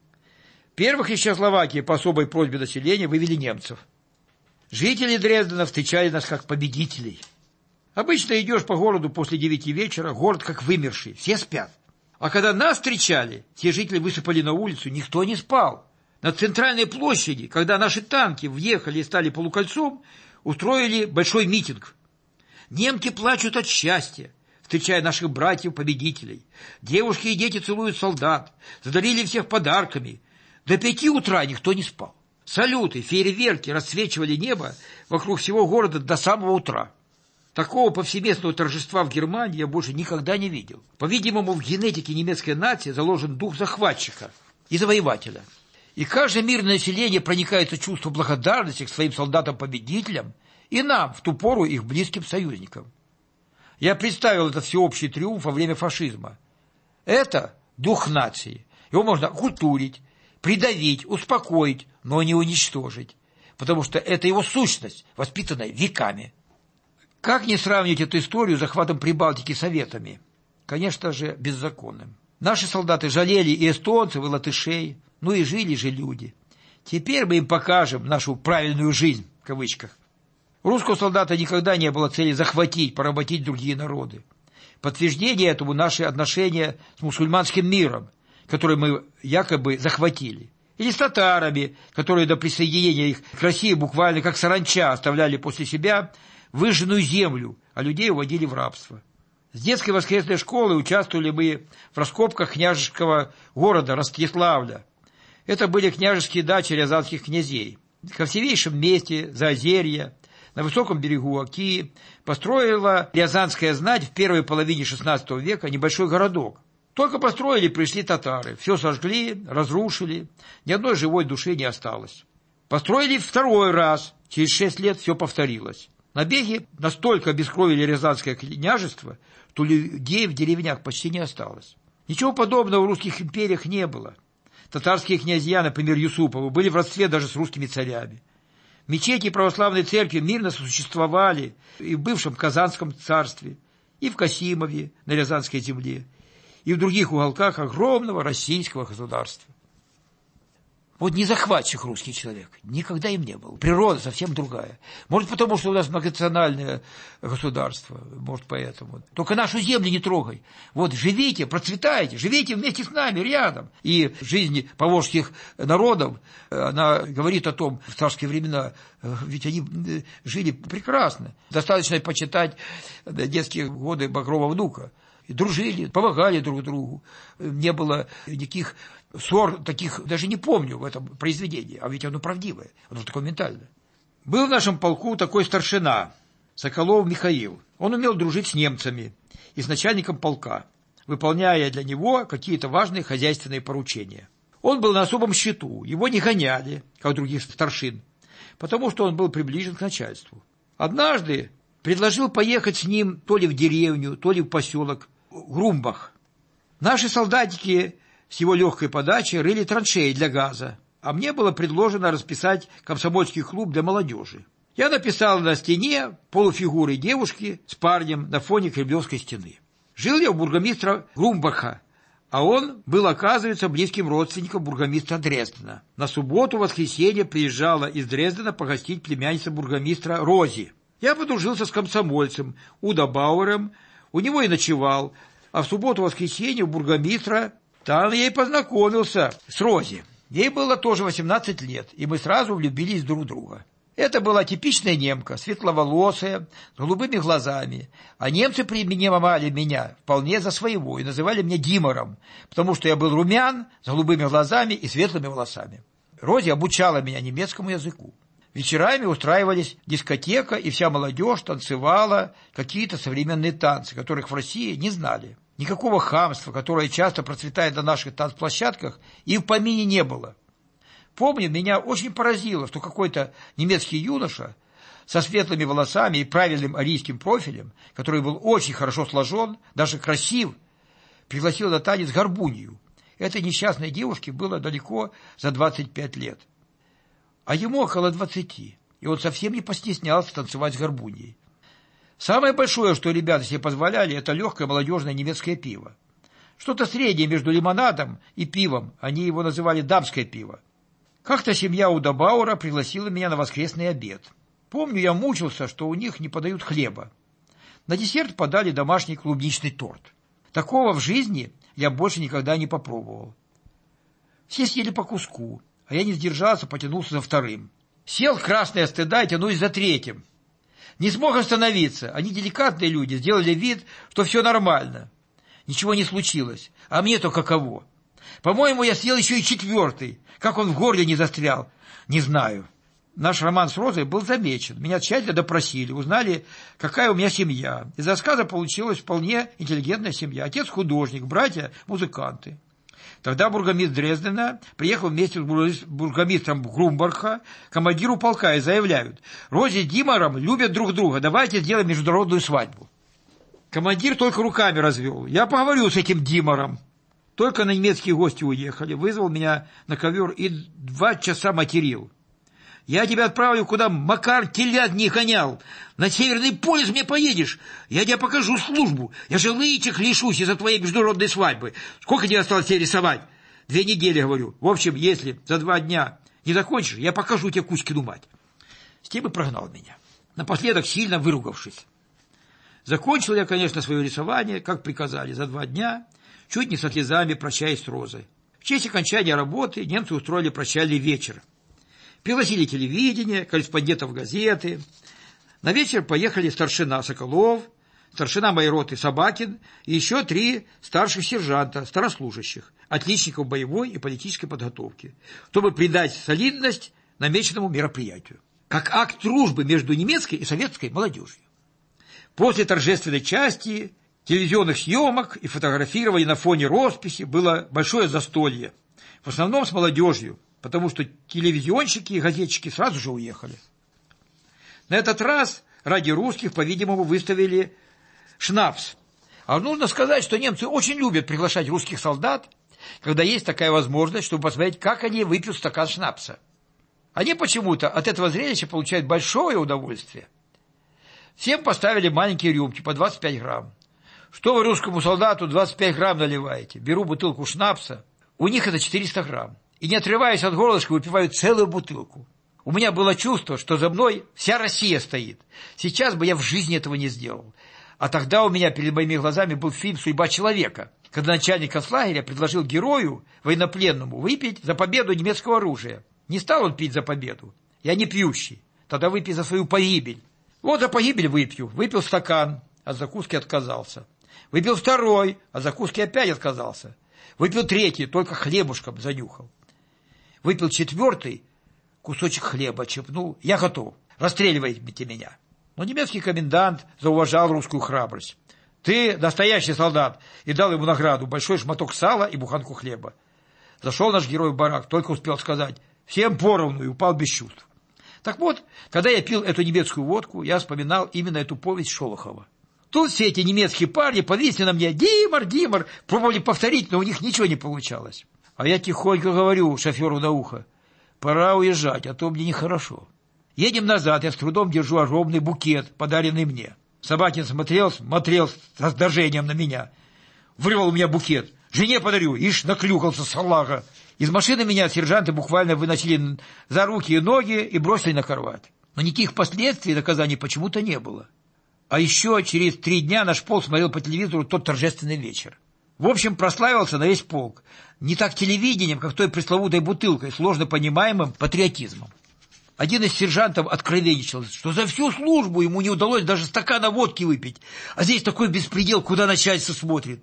Первых из Чехословакии по особой просьбе населения вывели немцев. Жители Дрездена встречали нас как победителей. Обычно идешь по городу после девяти вечера, город как вымерший, все спят. А когда нас встречали, все жители высыпали на улицу, никто не спал. На центральной площади, когда наши танки въехали и стали полукольцом, устроили большой митинг. Немки плачут от счастья, встречая наших братьев-победителей. Девушки и дети целуют солдат, задарили всех подарками. До пяти утра никто не спал. Салюты, фейерверки расцвечивали небо вокруг всего города до самого утра. Такого повсеместного торжества в Германии я больше никогда не видел. По-видимому, в генетике немецкой нации заложен дух захватчика и завоевателя. И каждое мирное население проникается чувством благодарности к своим солдатам-победителям и нам, в ту пору их близким союзникам. Я представил этот всеобщий триумф во время фашизма. Это дух нации. Его можно культурить, придавить, успокоить, но не уничтожить, потому что это его сущность, воспитанная веками. Как не сравнить эту историю с захватом Прибалтики советами? Конечно же, беззаконным. Наши солдаты жалели и эстонцев, и латышей, ну и жили же люди. Теперь мы им покажем нашу правильную жизнь, в кавычках. У русского солдата никогда не было цели захватить, поработить другие народы. Подтверждение этому наши отношения с мусульманским миром, которые мы якобы захватили. Или с татарами, которые до присоединения их к России буквально как саранча оставляли после себя выжженную землю, а людей уводили в рабство. С детской воскресной школы участвовали мы в раскопках княжеского города Ростиславля. Это были княжеские дачи рязанских князей. В красивейшем месте Заозерья, на высоком берегу Оки, построила рязанская знать в первой половине шестнадцатого века небольшой городок. Только построили, пришли татары, все сожгли, разрушили, ни одной живой души не осталось. Построили второй раз, через шесть лет все повторилось. Набеги настолько обескровили Рязанское княжество, что людей в деревнях почти не осталось. Ничего подобного в русских империях не было. Татарские князья, например, Юсуповы, были в родстве даже с русскими царями. Мечети и православные церкви мирно существовали и в бывшем Казанском царстве, и в Касимове на Рязанской земле, и в других уголках огромного российского государства. Вот не захватчик русский человек, никогда им не был. Природа совсем другая. Может, потому что у нас многонациональное государство, может, поэтому. Только нашу землю не трогай. Вот живите, процветайте, живите вместе с нами, рядом. И жизнь поволжских народов, она говорит о том, в царские времена, ведь они жили прекрасно. Достаточно почитать детские годы Багрова внука. И дружили, помогали друг другу. Не было никаких ссор, таких, даже не помню в этом произведении, а ведь оно правдивое, оно документальное. Был в нашем полку такой старшина, Соколов Михаил. Он умел дружить с немцами и с начальником полка, выполняя для него какие-то важные хозяйственные поручения. Он был на особом счету, его не гоняли, как других старшин, потому что он был приближен к начальству. Однажды предложил поехать с ним то ли в деревню, то ли в поселок Грумбах. Наши солдатики с его легкой подачи рыли траншеи для газа, а мне было предложено расписать комсомольский клуб для молодежи. Я написал на стене полуфигуры девушки с парнем на фоне Кремлевской стены. Жил я у бургомистра Грумбаха, а он был, оказывается, близким родственником бургомистра Дрездена. На субботу-воскресенье приезжала из Дрездена погостить племянница бургомистра Рози. Я подружился с комсомольцем Удо Бауэром, у него и ночевал, а в субботу-воскресенье у бургомистра там я и познакомился с Рози. Ей было тоже восемнадцать лет, и мы сразу влюбились друг в друга. Это была типичная немка, светловолосая, с голубыми глазами, а немцы принимали меня вполне за своего и называли меня Димором, потому что я был румян, с голубыми глазами и светлыми волосами. Рози обучала меня немецкому языку. Вечерами устраивались дискотека, и вся молодежь танцевала какие-то современные танцы, которых в России не знали. Никакого хамства, которое часто процветает на наших танцплощадках, и в помине не было. Помню, меня очень поразило, что какой-то немецкий юноша со светлыми волосами и правильным арийским профилем, который был очень хорошо сложен, даже красив, пригласил на танец Горбунью. Этой несчастной девушке было далеко за двадцать пять лет. А ему около двадцати, и он совсем не постеснялся танцевать с Горбуньей. Самое большое, что ребята себе позволяли, это легкое молодежное немецкое пиво. Что-то среднее между лимонадом и пивом, они его называли дамское пиво. Как-то семья Удо Бауэра пригласила меня на воскресный обед. Помню, я мучился, что у них не подают хлеба. На десерт подали домашний клубничный торт. Такого в жизни я больше никогда не попробовал. Все съели по куску, а я не сдержался, потянулся за вторым. Сел красный от стыда и тянусь за третьим. Не смог остановиться. Они деликатные люди, сделали вид, что все нормально. Ничего не случилось. А мне-то каково? По-моему, я съел еще и четвертый. Как он в горле не застрял, не знаю. Наш роман с Розой был замечен. Меня тщательно допросили, узнали, какая у меня семья. Из рассказа получилась вполне интеллигентная семья. Отец художник, братья музыканты. Тогда бургомистр Дрездена приехал вместе с бургомистром Грумбаха к командиру полка и заявляют: Рози с Димором любят друг друга, давайте сделаем международную свадьбу. Командир только руками развел. Я поговорю с этим Димором. Только на немецкие гости уехали, вызвал меня на ковер и два часа материл. Я тебя отправлю, куда Макар телят не гонял. На Северный полюс мне поедешь. Я тебе покажу службу. Я же лычек лишусь из-за твоей международной свадьбы. Сколько тебе осталось тебе рисовать? Две недели, говорю. В общем, если за два дня не закончишь, я покажу тебе Кузькину мать. С тем и прогнал меня, напоследок сильно выругавшись. Закончил я, конечно, свое рисование, как приказали, за два дня, чуть не со слезами прощаясь с Розой. В честь окончания работы немцы устроили прощальный вечер. Пригласили телевидение, корреспондентов газеты. На вечер поехали старшина Соколов, старшина моей роты Собакин и еще три старших сержанта, старослужащих, отличников боевой и политической подготовки, чтобы придать солидность намеченному мероприятию, как акт дружбы между немецкой и советской молодежью. После торжественной части, телевизионных съемок и фотографирования на фоне росписи было большое застолье, в основном с молодежью, потому что телевизионщики и газетчики сразу же уехали. На этот раз ради русских, по-видимому, выставили шнапс. А нужно сказать, что немцы очень любят приглашать русских солдат, когда есть такая возможность, чтобы посмотреть, как они выпьют стакан шнапса. Они почему-то от этого зрелища получают большое удовольствие. Всем поставили маленькие рюмки по двадцать пять грамм. Что вы русскому солдату двадцать пять грамм наливаете? Беру бутылку шнапса, у них это четыреста грамм. И не отрываясь от горлышка, выпивают целую бутылку. У меня было чувство, что за мной вся Россия стоит. Сейчас бы я в жизни этого не сделал. А тогда у меня перед моими глазами был фильм «Судьба человека», когда начальник концлагеря предложил герою, военнопленному, выпить за победу немецкого оружия. Не стал он пить за победу. Я не пьющий. Тогда выпей за свою погибель. Вот за погибель выпью. Выпил стакан, от закуски отказался. Выпил второй, от закуски опять отказался. Выпил третий, только хлебушком занюхал. Выпил четвертый, кусочек хлеба чепнул. Я готов. Расстреливайте меня. Но немецкий комендант зауважал русскую храбрость. Ты настоящий солдат. И дал ему награду. Большой шматок сала и буханку хлеба. Зашел наш герой в барак, только успел сказать: всем поровну, и упал без чувств. Так вот, когда я пил эту немецкую водку, я вспоминал именно эту повесть Шолохова. Тут все эти немецкие парни повисли на мне: Димар, Димар, пробовали повторить, но у них ничего не получалось. А я тихонько говорю шоферу на ухо: пора уезжать, а то мне нехорошо. Едем назад, я с трудом держу огромный букет, подаренный мне. Собакин смотрел, смотрел с раздражением на меня. Вырвал у меня букет. Жене подарю, ишь, наклюкался салага. Из машины меня сержанты буквально выносили за руки и ноги и бросили на кровать. Но никаких последствий и наказаний почему-то не было. А еще через три дня наш полк смотрел по телевизору тот торжественный вечер. В общем, прославился на весь полк. Не так телевидением, как той пресловутой бутылкой, сложно понимаемым патриотизмом. Один из сержантов откровенничал, что за всю службу ему не удалось даже стакана водки выпить. А здесь такой беспредел, куда начальство смотрит.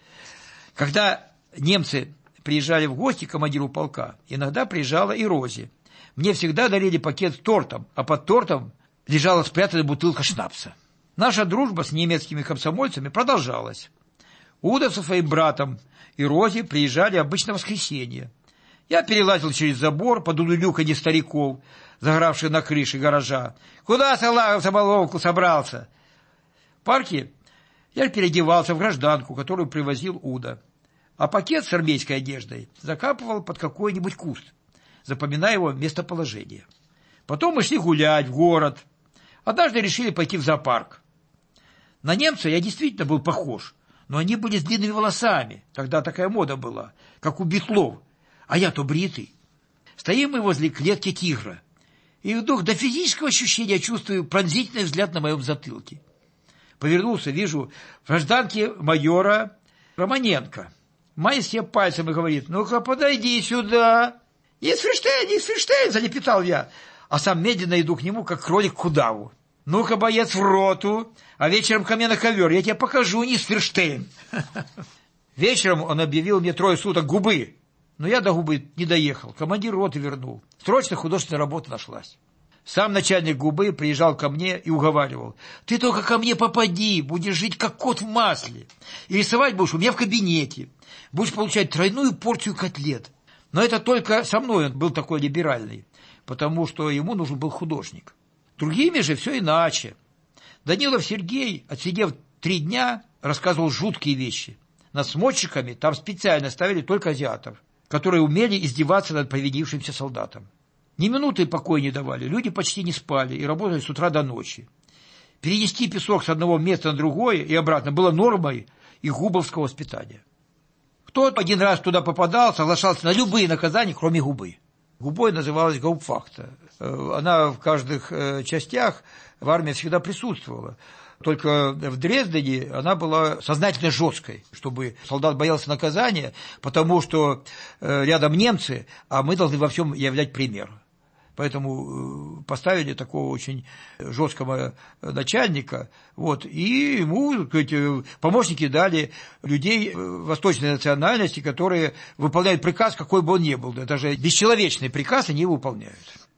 Когда немцы приезжали в гости к командиру полка, иногда приезжала и Рози. Мне всегда дарили пакет с тортом, а под тортом лежала спрятанная бутылка шнапса. Наша дружба с немецкими комсомольцами продолжалась. Уда со своим братом и Рози приезжали обычно в воскресенье. Я перелазил через забор под улюлюканье стариков, загравших на крыше гаража. Куда, салага, в самоловку собрался? В парке я переодевался в гражданку, которую привозил Уда. А пакет с армейской одеждой закапывал под какой-нибудь куст, запоминая его местоположение. Потом мы шли гулять в город. Однажды решили пойти в зоопарк. На немца я действительно был похож, но они были с длинными волосами, тогда такая мода была, как у битлов, а я-то бритый. Стоим мы возле клетки тигра, и вдруг до физического ощущения чувствую пронзительный взгляд на моем затылке. Повернулся, вижу в гражданке майора Романенко. Мает себе пальцем и говорит: ну-ка, подойди сюда. «Есть Фриштейн, есть Фриштейн!» — залепетал я, а сам медленно иду к нему, как кролик к удаву. «Ну-ка, боец, в роту, а вечером ко мне на ковер, я тебе покажу, не Фриштейн!» Вечером он объявил мне трое суток губы, но я до губы не доехал, командир роты вернул. Срочно художественная работа нашлась. Сам начальник губы приезжал ко мне и уговаривал: ты только ко мне попади, будешь жить как кот в масле. И рисовать будешь у меня в кабинете. Будешь получать тройную порцию котлет. Но это только со мной он был такой либеральный, потому что ему нужен был художник. Другими же все иначе. Данилов Сергей, отсидев три дня, рассказывал жуткие вещи. Над смотрщиками там специально ставили только азиатов, которые умели издеваться над провинившимся солдатом. Ни минуты покоя не давали, люди почти не спали и работали с утра до ночи. Перенести песок с одного места на другое и обратно было нормой их губовского воспитания. Кто один раз туда попадал, соглашался на любые наказания, кроме губы. Губой называлась гаупфахта. Она в каждых частях в армии всегда присутствовала. Только в Дрездене она была сознательно жесткой, чтобы солдат боялся наказания, потому что рядом немцы, а мы должны во всем являть пример. Поэтому поставили такого очень жесткого начальника, вот, и ему, сказать, помощники дали людей восточной национальности, которые выполняют приказ, какой бы он ни был. Даже бесчеловечный приказ они выполняют.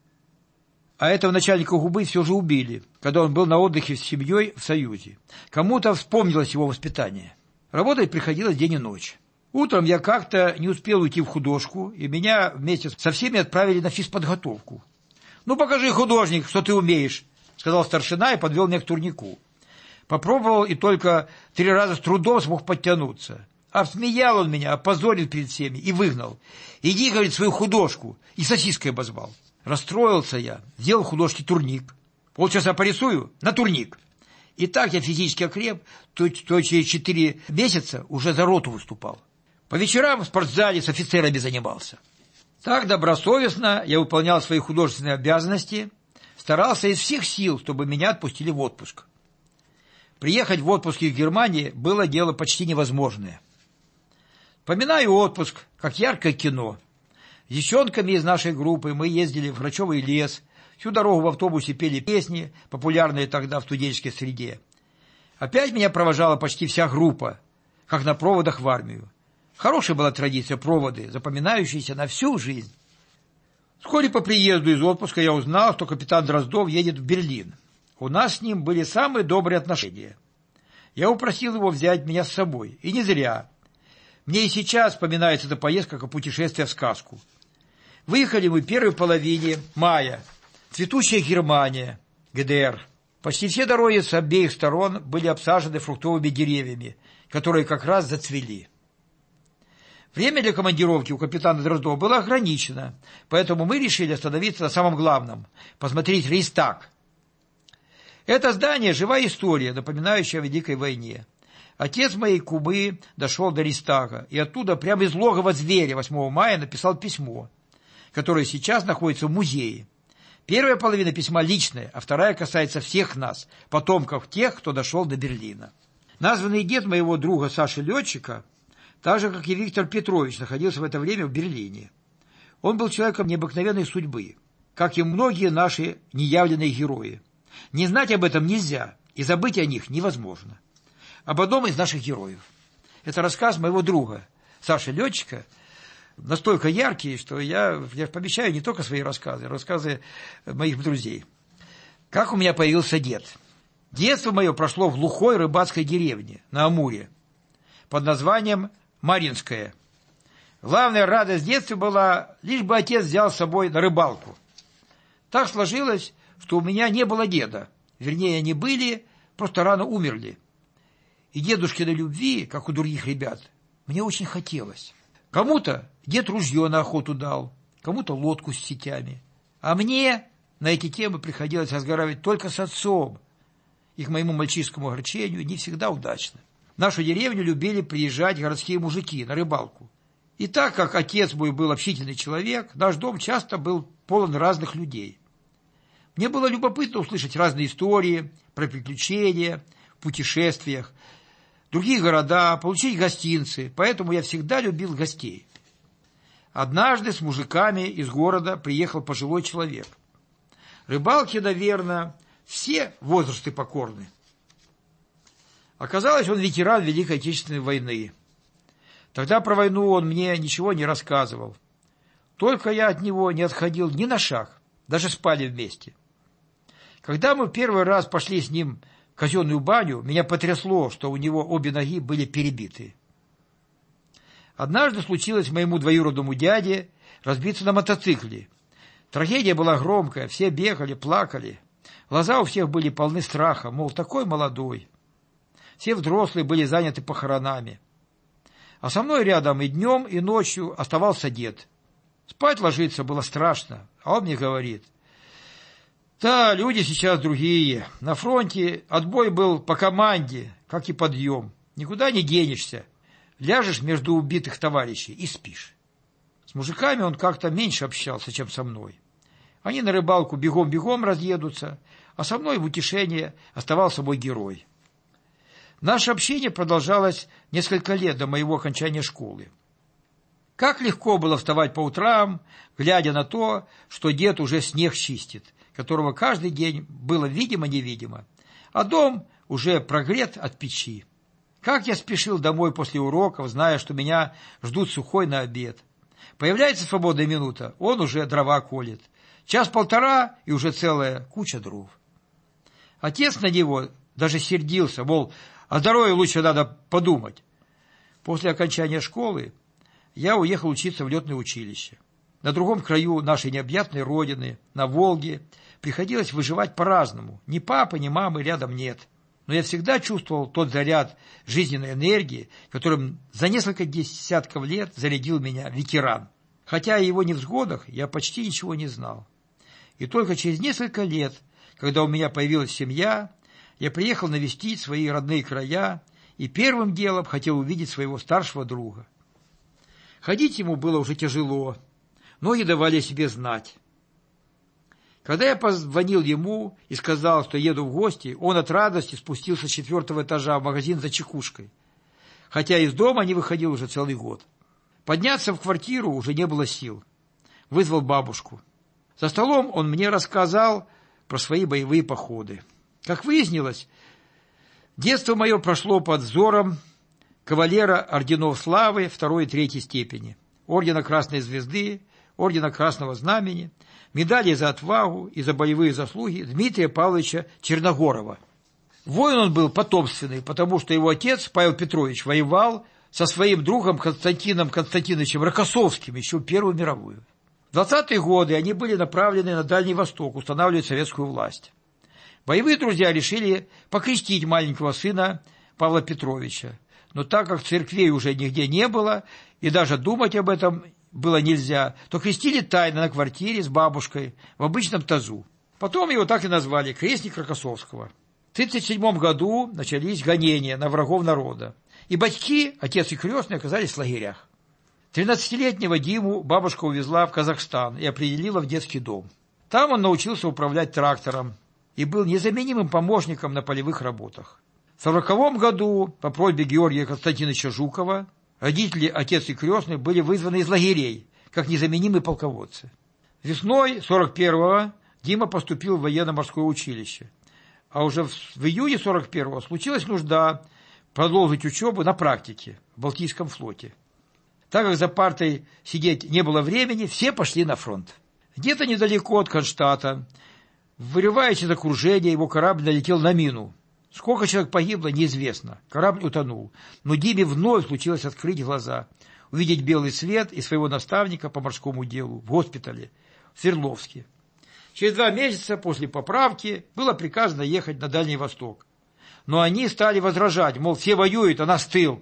А этого начальника Губы все же убили, когда он был на отдыхе с семьей в Союзе. Кому-то вспомнилось его воспитание. Работать приходилось день и ночь. Утром я как-то не успел уйти в художку, и меня вместе со всеми отправили на физподготовку. «Ну, покажи, художник, что ты умеешь», — сказал старшина и подвел меня к турнику. Попробовал и только три раза с трудом смог подтянуться. Обсмеял он меня, опозорил перед всеми и выгнал. «Иди, — говорит, — свою художку», и сосиской обозвал. Расстроился я, сделал в художке турник. Полчаса порисую — на турник. И так я физически окреп, то, то через четыре месяца уже за роту выступал. По вечерам в спортзале с офицерами занимался. Так добросовестно я выполнял свои художественные обязанности, старался из всех сил, чтобы меня отпустили в отпуск. Приехать в отпуск из Германии было дело почти невозможное. Вспоминаю отпуск, как яркое кино. С девчонками из нашей группы мы ездили в Грачевый лес, всю дорогу в автобусе пели песни, популярные тогда в студенческой среде. Опять меня провожала почти вся группа, как на проводах в армию. Хорошая была традиция проводы, запоминающиеся на всю жизнь. Вскоре по приезду из отпуска я узнал, что капитан Дроздов едет в Берлин. У нас с ним были самые добрые отношения. Я упросил его взять меня с собой, и не зря. Мне и сейчас вспоминается эта поездка как путешествие в сказку. Выехали мы в первой половине мая. Цветущая Германия, ГДР. Почти все дороги с обеих сторон были обсажены фруктовыми деревьями, которые как раз зацвели. Время для командировки у капитана Дроздова было ограничено, поэтому мы решили остановиться на самом главном – посмотреть Рейхстаг. Это здание – живая история, напоминающая о Великой войне. Отец моей кумы дошел до Рейхстага, и оттуда прямо из логова зверя восьмого мая написал письмо, которое сейчас находится в музее. Первая половина письма личная, а вторая касается всех нас, потомков тех, кто дошел до Берлина. Названный дед моего друга Саши-летчика, так же, как и Виктор Петрович, находился в это время в Берлине. Он был человеком необыкновенной судьбы, как и многие наши неявленные герои. Не знать об этом нельзя, и забыть о них невозможно. Об одном из наших героев. Это рассказ моего друга, Саши-летчика, настолько яркий, что я, я помещаю не только свои рассказы, рассказы моих друзей. Как у меня появился дед? Детство мое прошло в глухой рыбацкой деревне на Амуре под названием Маринская. Главная радость детства была, лишь бы отец взял с собой на рыбалку. Так сложилось, что у меня не было деда. Вернее, они были, просто рано умерли. И дедушкиной любви, как у других ребят, мне очень хотелось. Кому-то дед ружье на охоту дал, кому-то лодку с сетями. А мне на эти темы приходилось разговаривать только с отцом. И к моему мальчишскому огорчению не всегда удачно. В нашу деревню любили приезжать городские мужики на рыбалку. И так как отец мой был общительный человек, наш дом часто был полон разных людей. Мне было любопытно услышать разные истории про приключения в путешествиях, другие города, получить гостинцы, поэтому я всегда любил гостей. Однажды с мужиками из города приехал пожилой человек. Рыбалки, наверное, все возрасты покорны. Оказалось, он ветеран Великой Отечественной войны. Тогда про войну он мне ничего не рассказывал. Только я от него не отходил ни на шаг, даже спали вместе. Когда мы в первый раз пошли с ним в казенную баню, меня потрясло, что у него обе ноги были перебиты. Однажды случилось моему двоюродному дяде разбиться на мотоцикле. Трагедия была громкая, все бегали, плакали. Глаза у всех были полны страха, мол, такой молодой. Все взрослые были заняты похоронами. А со мной рядом и днем, и ночью оставался дед. Спать ложиться было страшно, а он мне говорит: да, люди сейчас другие. На фронте отбой был по команде, как и подъем. Никуда не денешься. Ляжешь между убитых товарищей и спишь. С мужиками он как-то меньше общался, чем со мной. Они на рыбалку бегом-бегом разъедутся, а со мной в утешение оставался мой герой. Наше общение продолжалось несколько лет до моего окончания школы. Как легко было вставать по утрам, глядя на то, что дед уже снег чистит, которого каждый день было видимо-невидимо, а дом уже прогрет от печи. Как я спешил домой после уроков, зная, что меня ждут сухой на обед. Появляется свободная минута, он уже дрова колет. Час-полтора, и уже целая куча дров. Отец на него даже сердился, мол, о здоровье лучше надо подумать. После окончания школы я уехал учиться в летное училище. На другом краю нашей необъятной родины, на Волге, приходилось выживать по-разному. Ни папы, ни мамы рядом нет. Но я всегда чувствовал тот заряд жизненной энергии, которым за несколько десятков лет зарядил меня ветеран. Хотя о его невзгодах я почти ничего не знал. И только через несколько лет, когда у меня появилась семья, я приехал навестить свои родные края и первым делом хотел увидеть своего старшего друга. Ходить ему было уже тяжело, ноги давали о себе знать. Когда я позвонил ему и сказал, что еду в гости, он от радости спустился с четвертого этажа в магазин за чекушкой, хотя из дома не выходил уже целый год. Подняться в квартиру уже не было сил. Вызвал бабушку. За столом он мне рассказал про свои боевые походы. Как выяснилось, детство мое прошло под взором кавалера орденов славы второй и третьей степени, ордена Красной Звезды, ордена Красного Знамени, медали за отвагу и за боевые заслуги Дмитрия Павловича Черногорова. Воин он был потомственный, потому что его отец, Павел Петрович, воевал со своим другом Константином Константиновичем Рокоссовским еще в Первую мировую. В двадцатые годы они были направлены на Дальний Восток устанавливать советскую власть. Боевые друзья решили покрестить маленького сына Павла Петровича, но так как церквей уже нигде не было, и даже думать об этом было нельзя, то крестили тайно на квартире с бабушкой в обычном тазу. Потом его так и назвали крестник Рокоссовского. В тридцать седьмом году начались гонения на врагов народа, и батьки, отец и крестный, оказались в лагерях. Тринадцатилетнего Диму бабушка увезла в Казахстан и определила в детский дом. Там он научился управлять трактором и был незаменимым помощником на полевых работах. В сороковом году по просьбе Георгия Константиновича Жукова родители, отец и крестный, были вызваны из лагерей, как незаменимые полководцы. Весной сорок первого Дима поступил в военно-морское училище, а уже в, в июне сорок первого случилась нужда продолжить учебу на практике в Балтийском флоте. Так как за партой сидеть не было времени, все пошли на фронт. Где-то недалеко от Кронштадта, вырываясь из окружения, его корабль налетел на мину. Сколько человек погибло, неизвестно. Корабль утонул. Но Диме вновь случилось открыть глаза, увидеть белый свет и своего наставника по морскому делу в госпитале в Свердловске. Через два месяца после поправки было приказано ехать на Дальний Восток. Но они стали возражать, мол, все воюют, а нас тыл.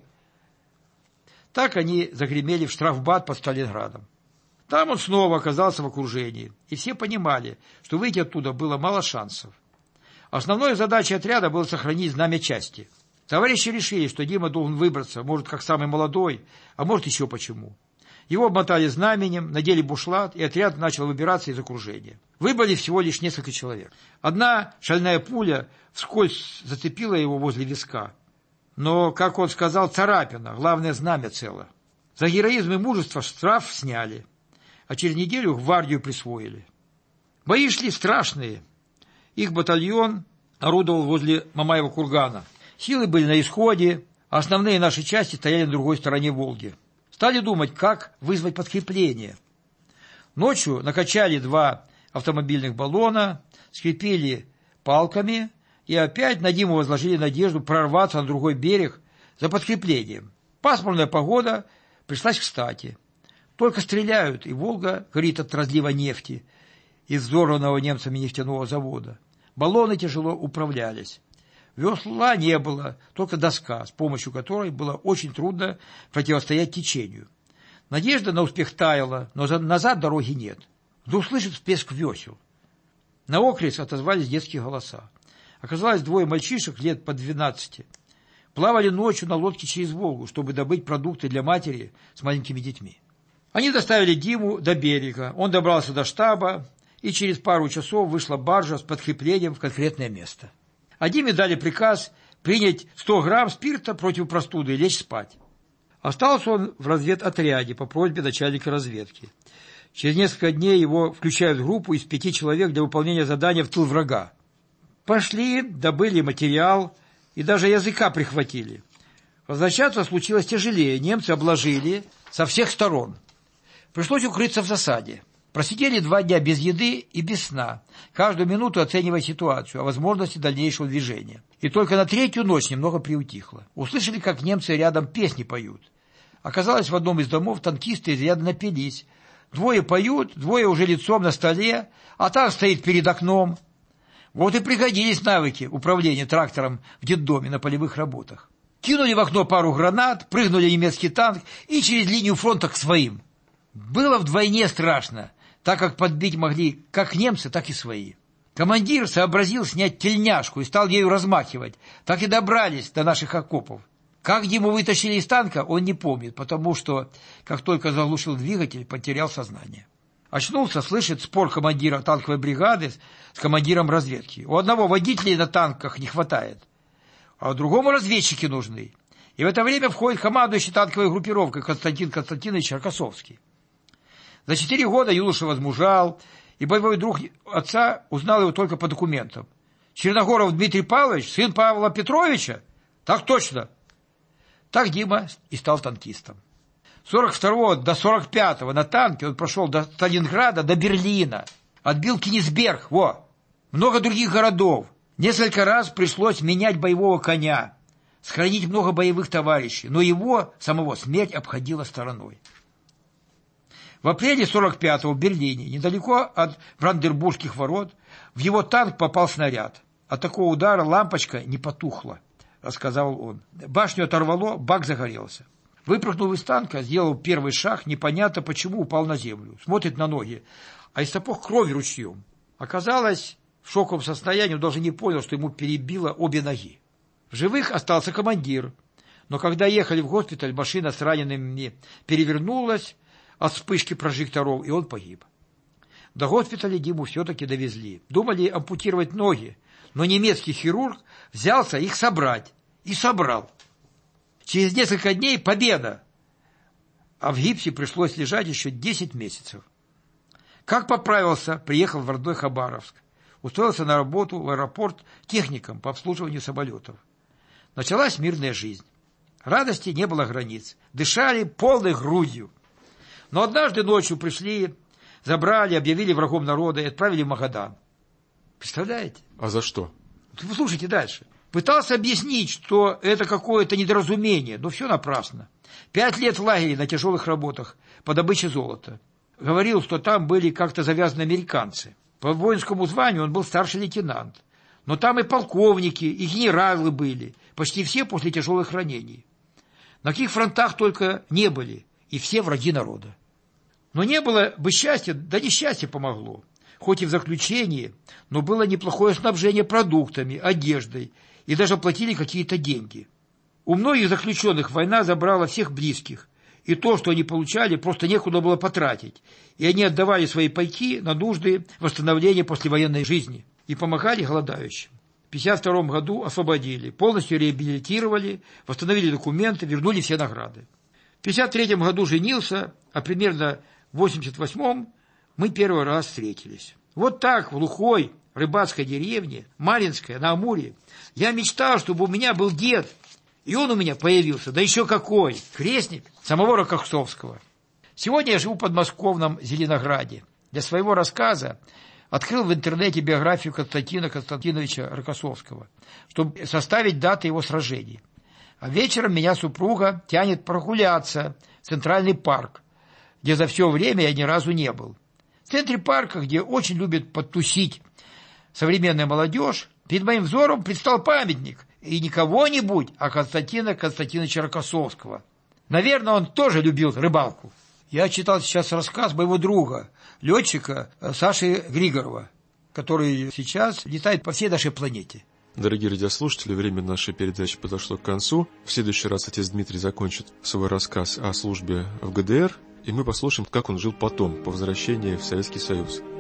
Так они загремели в штрафбат под Сталинградом. Там он снова оказался в окружении, и все понимали, что выйти оттуда было мало шансов. Основной задачей отряда было сохранить знамя части. Товарищи решили, что Дима должен выбраться, может, как самый молодой, а может, еще почему. Его обмотали знаменем, надели бушлат, и отряд начал выбираться из окружения. Выбрали всего лишь несколько человек. Одна шальная пуля вскользь зацепила его возле виска. Но, как он сказал, царапина, главное, знамя цело. За героизм и мужество штраф сняли, а через неделю гвардию присвоили. Бои шли страшные. Их батальон орудовал возле Мамаева кургана. Силы были на исходе, а основные наши части стояли на другой стороне Волги. Стали думать, как вызвать подкрепление. Ночью накачали два автомобильных баллона, скрепили палками и опять на Диму возложили надежду прорваться на другой берег за подкреплением. Пасмурная погода пришлась кстати. Только стреляют, и Волга горит от разлива нефти из взорванного немцами нефтяного завода. Баллоны тяжело управлялись. Весла не было, только доска, с помощью которой было очень трудно противостоять течению. Надежда на успех таяла, но назад дороги нет. Вдруг слышит всплеск весел. На окрик отозвались детские голоса. Оказалось, двое мальчишек лет по двенадцати плавали ночью на лодке через Волгу, чтобы добыть продукты для матери с маленькими детьми. Они доставили Диму до берега. Он добрался до штаба, и через пару часов вышла баржа с подкреплением в конкретное место. А Диме дали приказ принять сто грамм спирта против простуды и лечь спать. Остался он в разведотряде по просьбе начальника разведки. Через несколько дней его включают в группу из пяти человек для выполнения задания в тыл врага. Пошли, добыли материал и даже языка прихватили. Возвращаться случилось тяжелее. Немцы обложили со всех сторон. Пришлось укрыться в засаде. Просидели два дня без еды и без сна, каждую минуту оценивая ситуацию, о возможности дальнейшего движения. И только на третью ночь немного приутихло. Услышали, как немцы рядом песни поют. Оказалось, в одном из домов танкисты изрядно напились. Двое поют, двое уже лицом на столе, а танк стоит перед окном. Вот и пригодились навыки управления трактором в детдоме на полевых работах. Кинули в окно пару гранат, прыгнули немецкий танк и через линию фронта к своим. Было вдвойне страшно, так как подбить могли как немцы, так и свои. Командир сообразил снять тельняшку и стал ею размахивать. Так и добрались до наших окопов. Как Диму вытащили из танка, он не помнит, потому что, как только заглушил двигатель, потерял сознание. Очнулся, слышит спор командира танковой бригады с командиром разведки. У одного водителей на танках не хватает, а другому разведчики нужны. И в это время входит командующий танковой группировкой Константин Константинович Рокоссовский. За четыре года юноша возмужал, и боевой друг отца узнал его только по документам. Черногоров Дмитрий Павлович, сын Павла Петровича? Так точно. Так Дима и стал танкистом. С сорок второго до сорок пятого на танке он прошел до Сталинграда, до Берлина. Отбил Кенигсберг, во, много других городов. Несколько раз пришлось менять боевого коня, сохранить много боевых товарищей, но его, самого, смерть обходила стороной. В апреле сорок пятого в Берлине, недалеко от Бранденбургских ворот, в его танк попал снаряд. От такого удара лампочка не потухла, рассказал он. Башню оторвало, бак загорелся. Выпрыгнул из танка, сделал первый шаг, непонятно почему упал на землю. Смотрит на ноги, а из сапог кровь ручьем. Оказалось, в шоковом состоянии он даже не понял, что ему перебило обе ноги. В живых остался командир, но когда ехали в госпиталь, машина с ранеными перевернулась от вспышки прожекторов, и он погиб. До госпиталя Диму все-таки довезли. Думали ампутировать ноги, но немецкий хирург взялся их собрать. И собрал. Через несколько дней победа, а в гипсе пришлось лежать еще десять месяцев. Как поправился, приехал в родной Хабаровск. Устроился на работу в аэропорт техником по обслуживанию самолетов. Началась мирная жизнь. Радости не было границ. Дышали полной грудью. Но однажды ночью пришли, забрали, объявили врагом народа и отправили в Магадан. Представляете? А за что? Вы слушайте дальше. Пытался объяснить, что это какое-то недоразумение, но все напрасно. Пять лет в лагере на тяжелых работах по добыче золота. Говорил, что там были как-то завязаны американцы. По воинскому званию он был старший лейтенант. Но там и полковники, и генералы были, почти все после тяжелых ранений. На каких фронтах только не были, и все враги народа. Но не было бы счастья, да несчастье помогло. Хоть и в заключении, но было неплохое снабжение продуктами, одеждой, и даже платили какие-то деньги. У многих заключенных война забрала всех близких, и то, что они получали, просто некуда было потратить, и они отдавали свои пайки на нужды восстановления послевоенной жизни и помогали голодающим. В пятьдесят втором году освободили, полностью реабилитировали, восстановили документы, вернули все награды. В пятьдесят третьем году женился, а примерно в восемьдесят восьмом мы первый раз встретились. Вот так, в глухой рыбацкой деревне, Маринская, на Амуре, я мечтал, чтобы у меня был дед, и он у меня появился, да еще какой, крестник самого Рокоссовского. Сегодня я живу в подмосковном Зеленограде. Для своего рассказа открыл в интернете биографию Константина Константиновича Рокоссовского, чтобы составить даты его сражений. А вечером меня супруга тянет прогуляться в Центральный парк, где за все время я ни разу не был. В центре парка, где очень любят подтусить современная молодежь, перед моим взором предстал памятник, и не кого-нибудь, а Константина Константиновича Рокоссовского. Наверное, он тоже любил рыбалку. Я читал сейчас рассказ моего друга, летчика Саши Григорова, который сейчас летает по всей нашей планете. Дорогие радиослушатели, время нашей передачи подошло к концу. В следующий раз отец Дмитрий закончит свой рассказ о службе в ГДР, и мы послушаем, как он жил потом, по возвращении в Советский Союз.